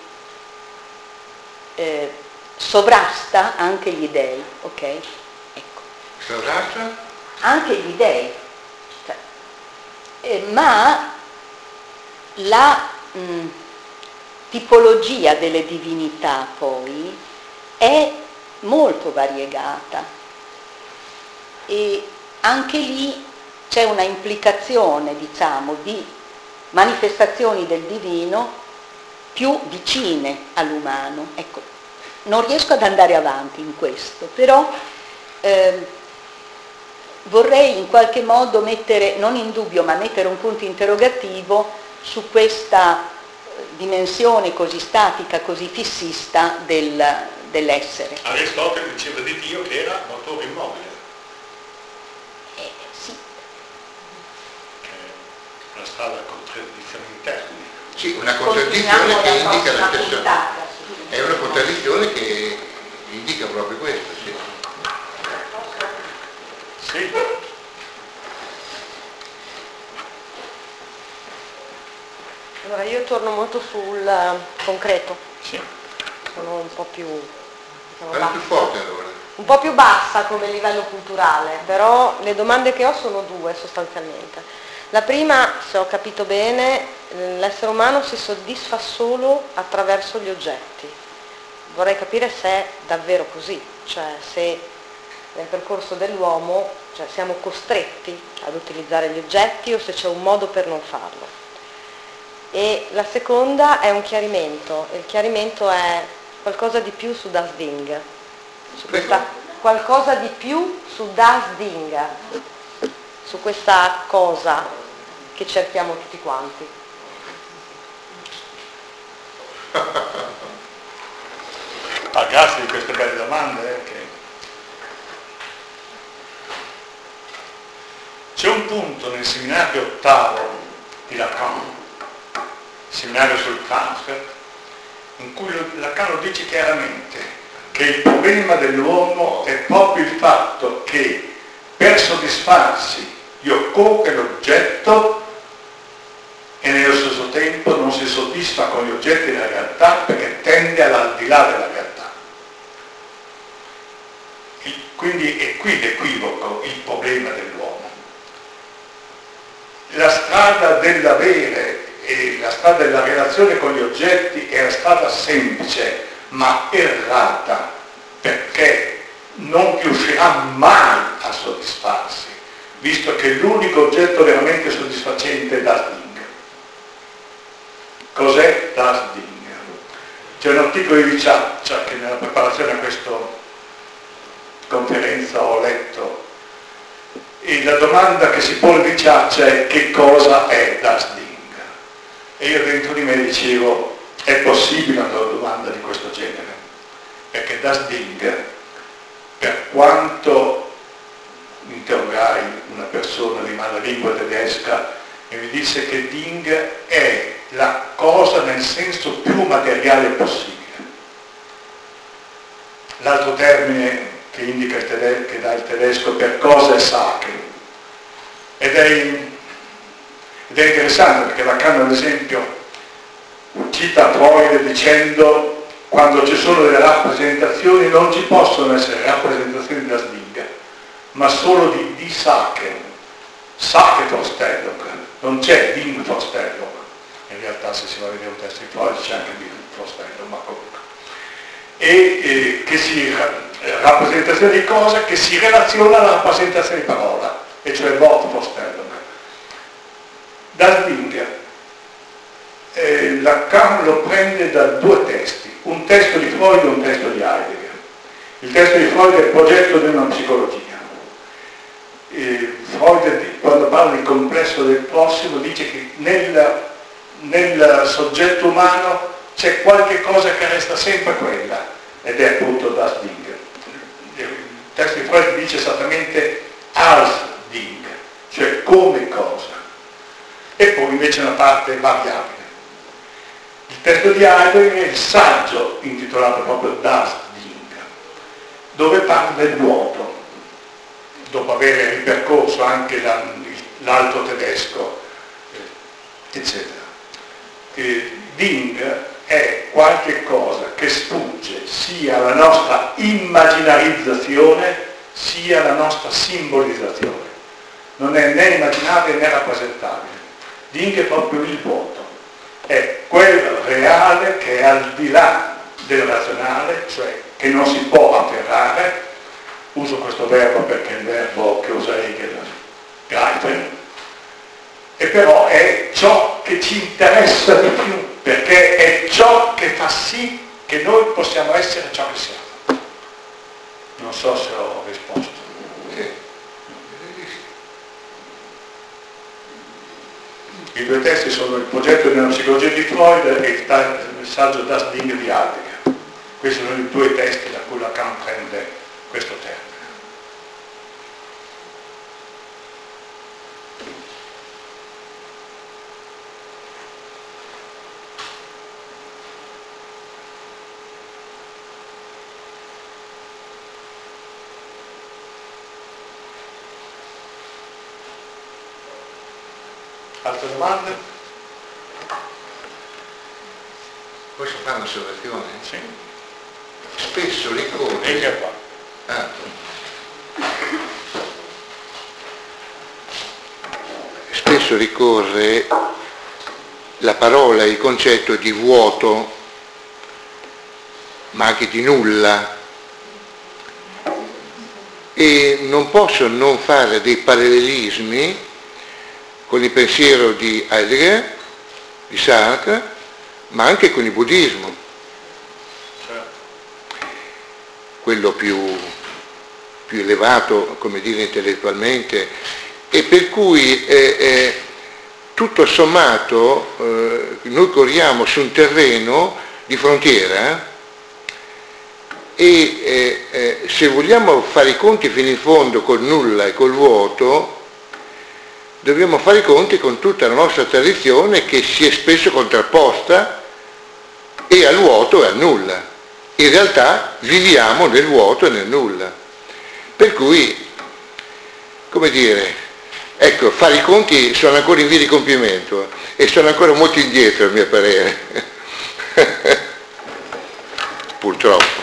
eh, sovrasta anche gli dei, ok? Ecco. Sovrasta? Anche gli dei. Cioè, eh, ma la mh, tipologia delle divinità poi è molto variegata e anche lì c'è una implicazione, diciamo, di manifestazioni del divino più vicine all'umano. Ecco, non riesco ad andare avanti in questo, però eh, vorrei in qualche modo mettere, non in dubbio, ma mettere un punto interrogativo su questa dimensione così statica, così fissista del, dell'essere. Aristotele diceva di Dio che era motore immobile. Eh, sì. Che è una strada a contraddizioni interne. Sì, una contraddizione che indica la stessa. Puntata, sì. È una contraddizione che indica proprio questo, sì. Sì. Allora io torno molto sul uh, concreto, Sì. sono un po' più, diciamo, Parla più forte allora. un po' più bassa come livello culturale, però le domande che ho sono due sostanzialmente. La prima, se ho capito bene, l'essere umano si soddisfa solo attraverso gli oggetti. Vorrei capire se è davvero così, cioè se nel percorso dell'uomo, cioè, siamo costretti ad utilizzare gli oggetti o se c'è un modo per non farlo. E la seconda è un chiarimento, il chiarimento è qualcosa di più su Das Ding, su questa, qualcosa di più su Das Ding, su questa cosa che cerchiamo tutti quanti. Ah, grazie di queste belle domande. Eh, che... C'è un punto nel seminario ottavo di Lacan, seminario sul transfer, in cui Lacan lo dice chiaramente che il problema dell'uomo è proprio il fatto che per soddisfarsi gli occorre l'oggetto e nello stesso tempo non si soddisfa con gli oggetti della realtà perché tende all'aldilà della realtà. Il, quindi è qui l'equivoco, il problema dell'uomo. La strada dell'avere e la strada della relazione con gli oggetti è la strada semplice ma errata, perché non riuscirà mai a soddisfarsi, visto che l'unico oggetto veramente soddisfacente è Das Ding. Cos'è Das Ding? C'è un articolo di Ciaccia che nella preparazione a questa conferenza ho letto, e la domanda che si pone di Ciaccia è: che cosa è Das Ding? E io dentro di me dicevo: è possibile una domanda di questo genere? Perché Das Ding, per quanto interrogai una persona di madrelingua tedesca e mi disse che Ding è la cosa nel senso più materiale possibile. L'altro termine che indica il tedesco, che dà il tedesco per cosa è sacro. Ed è, ed è interessante perché Lacan, ad esempio, cita Freud dicendo: quando ci sono delle rappresentazioni non ci possono essere rappresentazioni da Ding, ma solo di, di Sacre, Sacre Vorstellung, non c'è Ding Vorstellung. In realtà se si va a vedere un testo di Freud c'è anche Ding Vorstellung, ma comunque. E eh, che si eh, rappresentazione di cosa che si relaziona alla rappresentazione di parola, e cioè Wort Vorstellung. Das Ding Eh, Lacan lo prende da due testi, un testo di Freud e un testo di Heidegger. Il testo di Freud è il progetto di una psicologia. E Freud, quando parla di complesso del prossimo, dice che nel, nel soggetto umano c'è qualche cosa che resta sempre quella, ed è appunto Das Ding. Il testo di Freud dice esattamente als Ding, cioè come cosa, e poi invece una parte variabile. Il testo di Heidegger è il saggio intitolato proprio Das Ding, dove parla del vuoto, dopo aver ripercorso anche la, l'altro tedesco, eccetera. E Ding è qualche cosa che sfugge sia alla nostra immaginarizzazione sia alla nostra simbolizzazione. non è né immaginabile né rappresentabile. Ding è proprio il vuoto, è quel reale che è al di là del razionale, cioè che non si può afferrare. Uso questo verbo perché è il verbo che usa Hegel, greifen, e però è ciò che ci interessa di più, perché è ciò che fa sì che noi possiamo essere ciò che siamo. Non so se ho risposto. Sì. I due testi sono il progetto della psicologia di Freud e il, ta- il saggio Das Ding di Heidegger. Questi sono i due testi da cui Lacan prende questo termine. Altre domande? Posso fare un'osservazione? Sì. Spesso ricorre... Venga qua. Ah. Spesso ricorre la parola, il concetto di vuoto, ma anche di nulla, e non posso non fare dei parallelismi con il pensiero di Heidegger, di Sartre, ma anche con il buddismo, quello più, più elevato, come dire, intellettualmente, e per cui eh, eh, tutto sommato eh, noi corriamo su un terreno di frontiera e eh, eh, se vogliamo fare i conti fino in fondo col nulla e col vuoto, dobbiamo fare i conti con tutta la nostra tradizione che si è spesso contrapposta e al vuoto e al nulla. In realtà viviamo nel vuoto e nel nulla. Per cui, come dire, ecco, fare i conti sono ancora in via di compimento e sono ancora molto indietro, a mio parere. Purtroppo.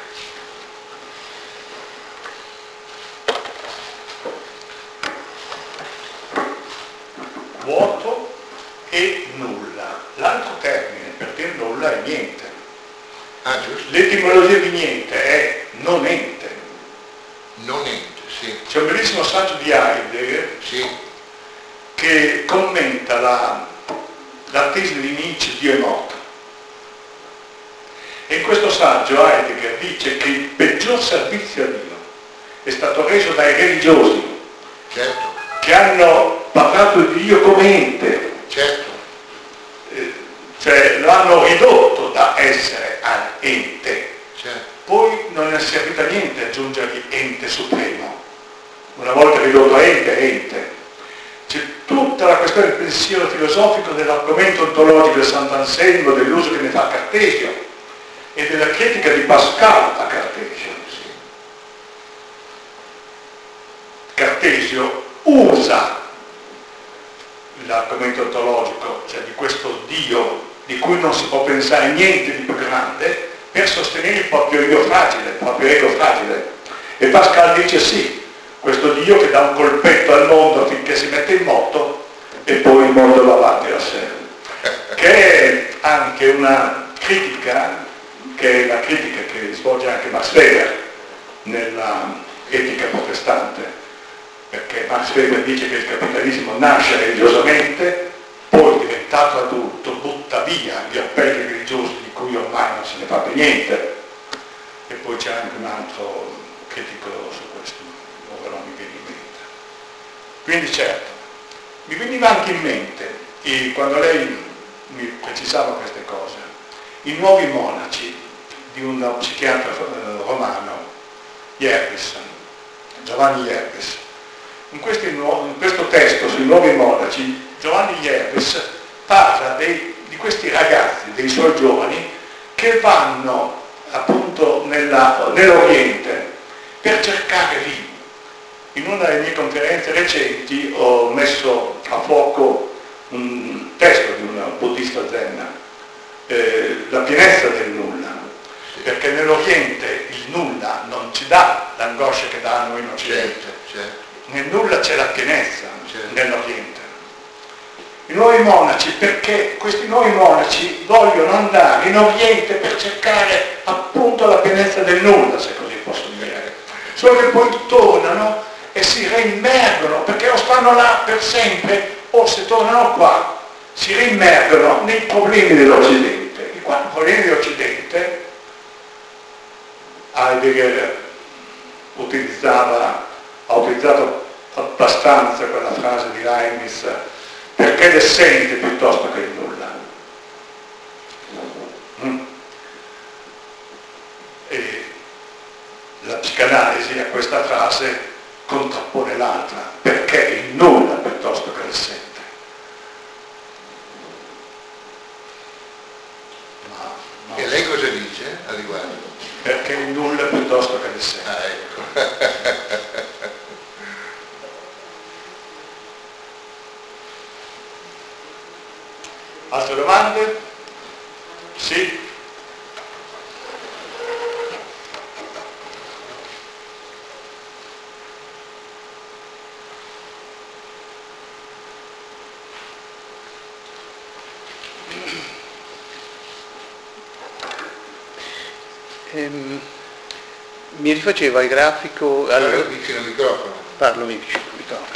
Vuoto e nulla. L'altro termine per dire nulla è niente. Ah, giusto. L'etimologia di niente è non ente. Non ente, sì. C'è un bellissimo saggio di Heidegger Sì. che commenta la, la tesi di Nietzsche, Dio è morto. E in questo saggio Heidegger dice che il peggior servizio a Dio è stato reso dai religiosi, Certo. che hanno parlato di Dio come ente, Certo. eh, cioè lo hanno ridotto da essere a ente. Certo. Poi non ne è servito a niente aggiungergli ente supremo. Una volta ridotto a ente, è ente. C'è tutta la questione del pensiero filosofico, dell'argomento ontologico del Sant'Anselmo, dell'uso che ne fa Cartesio e della critica di Pascal a Cartesio. Cartesio usa l'argomento ontologico, cioè di questo Dio di cui non si può pensare niente di più grande, per sostenere il proprio io fragile, il proprio ego fragile. E Pascal dice sì, questo Dio che dà un colpetto al mondo finché si mette in moto e poi il mondo va avanti da sé. Che è anche una critica, che è la critica che svolge anche Max Weber nella etica protestante, perché Max Weber dice che il capitalismo nasce religiosamente, poi diventato adulto butta via gli appelli religiosi di cui ormai non se ne fa più niente. E poi c'è anche un altro critico su questo, ora non mi viene in mente. Quindi certo, mi veniva anche in mente, e quando lei mi precisava queste cose, i nuovi monaci di uno psichiatra eh, romano, Jervis, Giovanni Jervis. In, questi, in questo testo sui nuovi monaci, Giovanni Jervis parla dei, di questi ragazzi, dei suoi giovani, che vanno appunto nella, nell'Oriente per cercare lì. In una delle mie conferenze recenti ho messo a fuoco un testo di un buddista zen, eh, la pienezza del nulla, perché nell'Oriente il nulla non ci dà l'angoscia che dà a noi in Occidente. Certo, certo. nel nulla c'è la pienezza, certo, nell'Oriente. I nuovi monaci, perché questi nuovi monaci vogliono andare in Oriente per cercare appunto la pienezza del nulla, se così posso dire. Solo che poi tornano e si reimmergono, perché o stanno là per sempre, o se tornano qua, si reimmergono nei problemi dell'Occidente. I quali problemi dell'Occidente, Heidegger utilizzava, ha utilizzato abbastanza quella frase di Leibniz, perché l'essenza piuttosto che il nulla. Mm. E la psicanalisi a questa frase contrappone l'altra, perché il nulla piuttosto che l'essenza. Ma, no. E lei cosa dice a riguardo? Perché il nulla piuttosto che l'essenza. Ah, ecco. Altre domande? Sì? Ehm, mi rifaceva il grafico... Allora, vicino al microfono. Parlo vicino al microfono.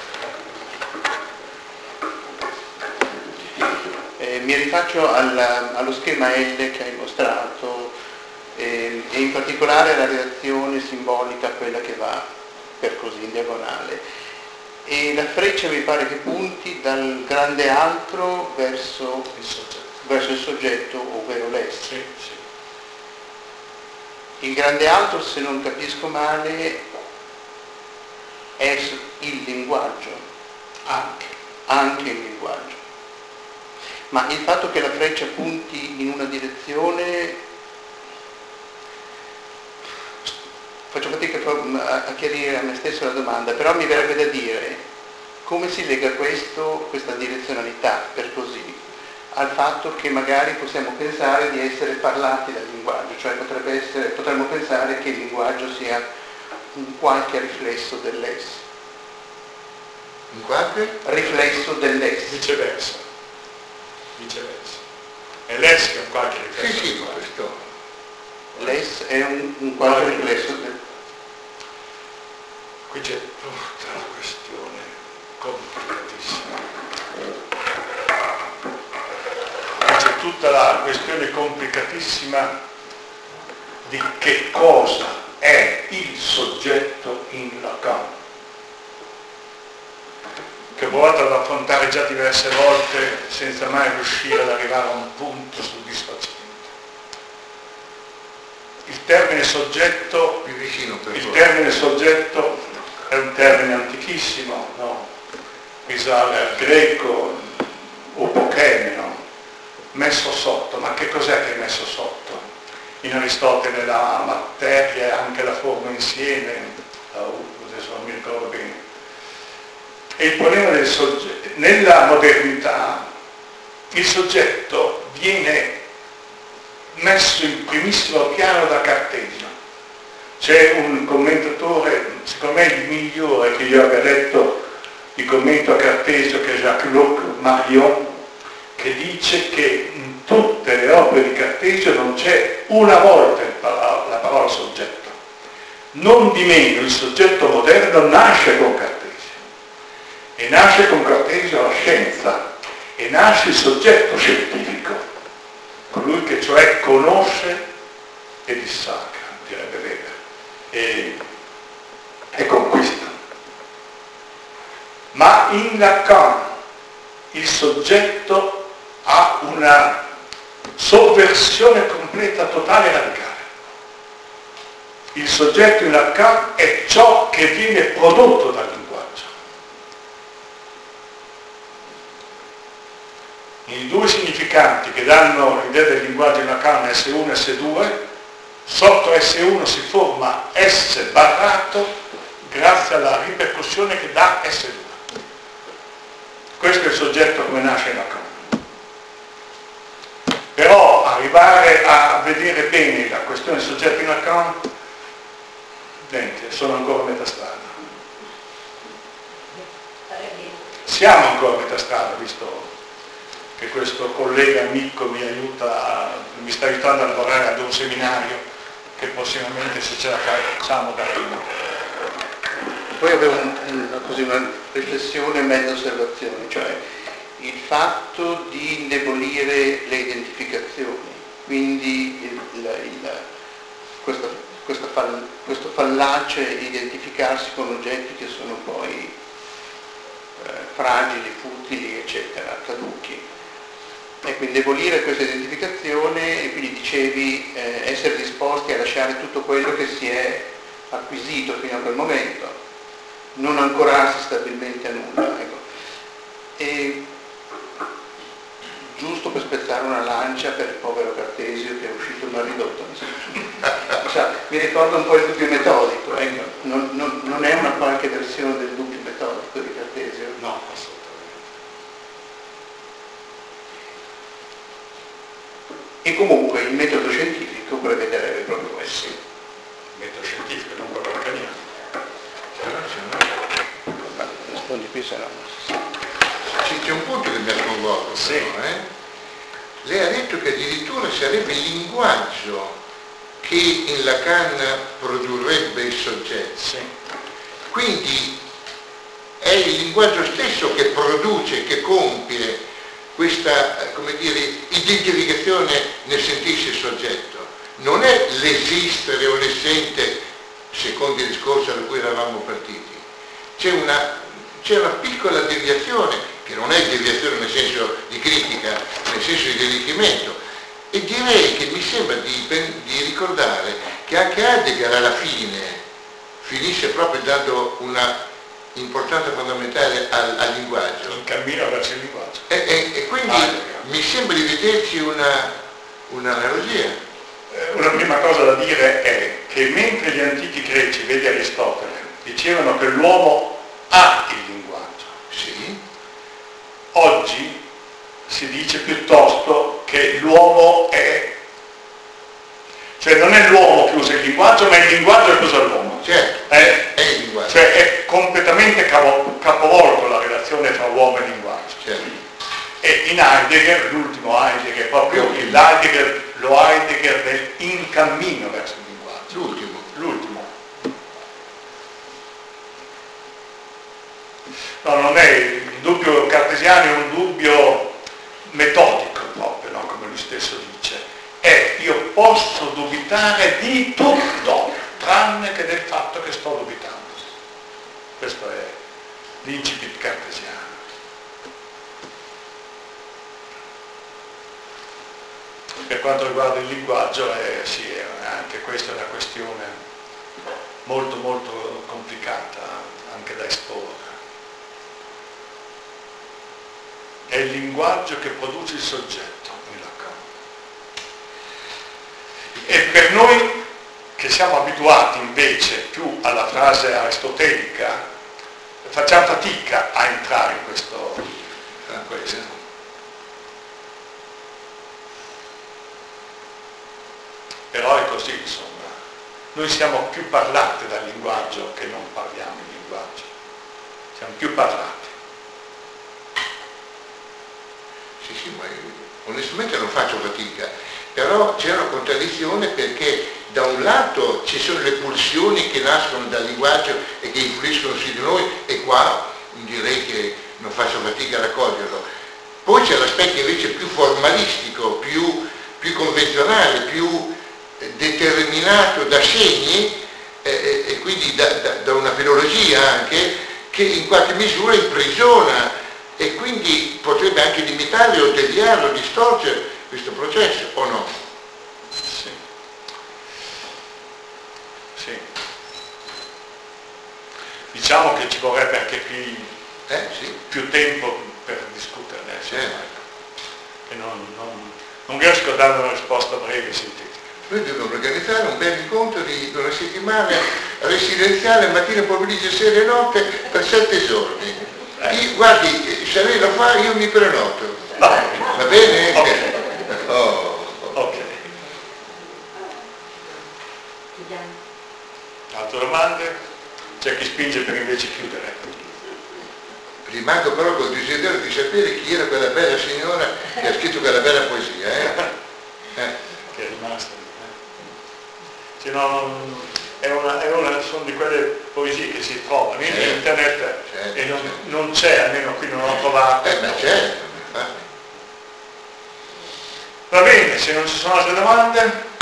Eh, mi rifaccio alla, allo schema L che hai mostrato eh, e in particolare alla reazione simbolica, quella che va per così in diagonale. E la freccia mi pare che punti dal grande altro verso Il soggetto. verso il soggetto, ovvero l'essere. Sì, sì. Il grande altro, se non capisco male, è il linguaggio, Anche. anche il linguaggio. Ma il fatto che la freccia punti in una direzione, faccio fatica a chiarire a me stesso la domanda, però mi verrebbe da dire come si lega questo, questa direzionalità, per così, al fatto che magari possiamo pensare di essere parlati dal linguaggio, cioè potrebbe essere, potremmo pensare che il linguaggio sia un qualche riflesso dell'esse. In qualche? Riflesso dell'esse. Viceversa. Viceversa. È l'es che è un qualche riflesso. Sì, sì, del quadro. questo. L'esse è un, un qualche riflesso del... Qui c'è tutta la questione complicatissima. Qui c'è tutta la questione complicatissima di che cosa è il soggetto in Lacan, che ho provato ad affrontare già diverse volte senza mai riuscire ad arrivare a un punto soddisfacente. Il termine soggetto, Più vicino per il favore. termine soggetto è un termine antichissimo, no? Risale al greco, upokemeno, messo sotto. Ma che cos'è che è messo sotto? In Aristotele la materia è anche la forma insieme, adesso non mi ricordo bene. E il problema del soggetto, nella modernità il soggetto viene messo in primissimo piano da Cartesio. C'è un commentatore, secondo me il migliore che io abbia letto il commento a Cartesio, che è Jacques-Luc Marion, che dice che in tutte le opere di Cartesio non c'è una volta la parola soggetto. Non di meno il soggetto moderno nasce con Cartesio. E nasce con Cartesio la scienza, e nasce il soggetto scientifico, colui che cioè conosce e dissacra, direbbe Weber, e, e conquista. Ma in Lacan il soggetto ha una sovversione completa, totale e radicale. Il soggetto in Lacan è ciò che viene prodotto dal linguaggio. I due significanti che danno l'idea del linguaggio in Lacan, esse uno e esse due, sotto esse uno si forma S barrato grazie alla ripercussione che dà esse due. Questo è il soggetto come nasce in Lacan. Però arrivare a vedere bene la questione del soggetto in Lacan, niente, sono ancora a metà strada. siamo ancora a metà strada, visto che questo collega amico mi aiuta, mi sta aiutando a lavorare ad un seminario che prossimamente, se ce la facciamo, daremo. Poi avevo un, un, così, una riflessione e mezza osservazione, cioè il fatto di indebolire le identificazioni, quindi il, il, il, questa, questa fall, questo fallace identificarsi con oggetti che sono poi eh, fragili, futili, eccetera, caduchi. Ecco, indebolire questa identificazione e quindi dicevi eh, essere disposti a lasciare tutto quello che si è acquisito fino a quel momento, non ancorarsi stabilmente a nulla. Ecco. E giusto per spezzare una lancia per il povero Cartesio che è uscito mal ridotto, cioè, mi ricorda un po' il dubbio metodico, ecco. non, non, non è una qualche versione del dubbio metodico di Cartesio? No, assolutamente. E comunque il metodo scientifico prevederebbe proprio questo. Il metodo scientifico, non quello lacaniano. Rispondi qui se no. C'è un punto che mi ha sconvolto, sì. Però, eh? Lei ha detto che addirittura sarebbe il linguaggio che in Lacan produrrebbe il soggetto. Sì. Quindi è il linguaggio stesso che produce, che compie questa, come dire, identificazione nel sentirsi il soggetto. Non è l'esistere o l'essente, secondo il discorso da cui eravamo partiti. C'è una, c'è una piccola deviazione, che non è deviazione nel senso di critica, nel senso di arricchimento, e direi che mi sembra di, di ricordare che anche Heidegger alla fine finisce proprio dando una importanza fondamentale al, al linguaggio. In cammino verso il linguaggio. E, e, e quindi Heidegger. Mi sembra di vederci una, un'analogia. Eh, una prima cosa da dire è che mentre gli antichi greci, vedi Aristotele, dicevano che l'uomo ha il linguaggio, sì. Oggi si dice piuttosto che l'uomo è, cioè non è l'uomo che usa il linguaggio, ma è il linguaggio che usa l'uomo. Certo, è, è il linguaggio. Cioè è completamente capo, capovolto la relazione tra uomo e linguaggio. Certo. E in Heidegger, l'ultimo Heidegger, proprio il Heidegger, lo Heidegger del in cammino verso il linguaggio. L'ultimo. L'ultimo. No, non è il dubbio cartesiano, è un dubbio metodico proprio, no? Come lui stesso dice. È io posso dubitare di tutto, tranne che del fatto che sto dubitando. Questo è l'incipit cartesiano. Per quanto riguarda il linguaggio, eh, sì, anche questa è una questione molto molto complicata anche da esporre. È il linguaggio che produce il soggetto in Lacan. E per noi che siamo abituati invece più alla frase aristotelica, facciamo fatica a entrare in questo, in questo. Però è così, insomma. Noi siamo più parlati dal linguaggio che non parliamo il linguaggio. Siamo più parlati. Sì, sì, ma io, onestamente non faccio fatica, però c'è una contraddizione perché da un lato ci sono le pulsioni che nascono dal linguaggio e che influiscono su di noi, e qua direi che non faccio fatica a raccoglierlo. Poi c'è l'aspetto invece più formalistico, più, più convenzionale, più determinato da segni eh, e quindi da, da, da una filologia anche, che in qualche misura imprigiona e quindi potrebbe anche limitare o deviare o distorcere questo processo, o no? Sì. Sì. Diciamo che ci vorrebbe anche qui Eh, sì. più tempo per discuterne, sì, Eh. e non, non, non riesco a dare una risposta breve e sintetica. Noi dobbiamo organizzare un bel incontro di una settimana residenziale, mattina, pomeriggio, sera e notte per sette giorni. Eh. Io, guardi, se lei lo fa io mi prenoto. Va Va bene? Ok. Oh. Ok. Altre domande? C'è chi spinge per invece chiudere. rimango però col desiderio di sapere chi era quella bella signora che ha scritto quella bella poesia. Eh? Eh. Che è rimasta. Se no, è una, è una, sono di quelle poesie che si trovano in certo, internet certo, e non, certo. non c'è, almeno qui non l'ho trovato. Eh, ma certo, infatti. Va bene, se non ci sono altre domande.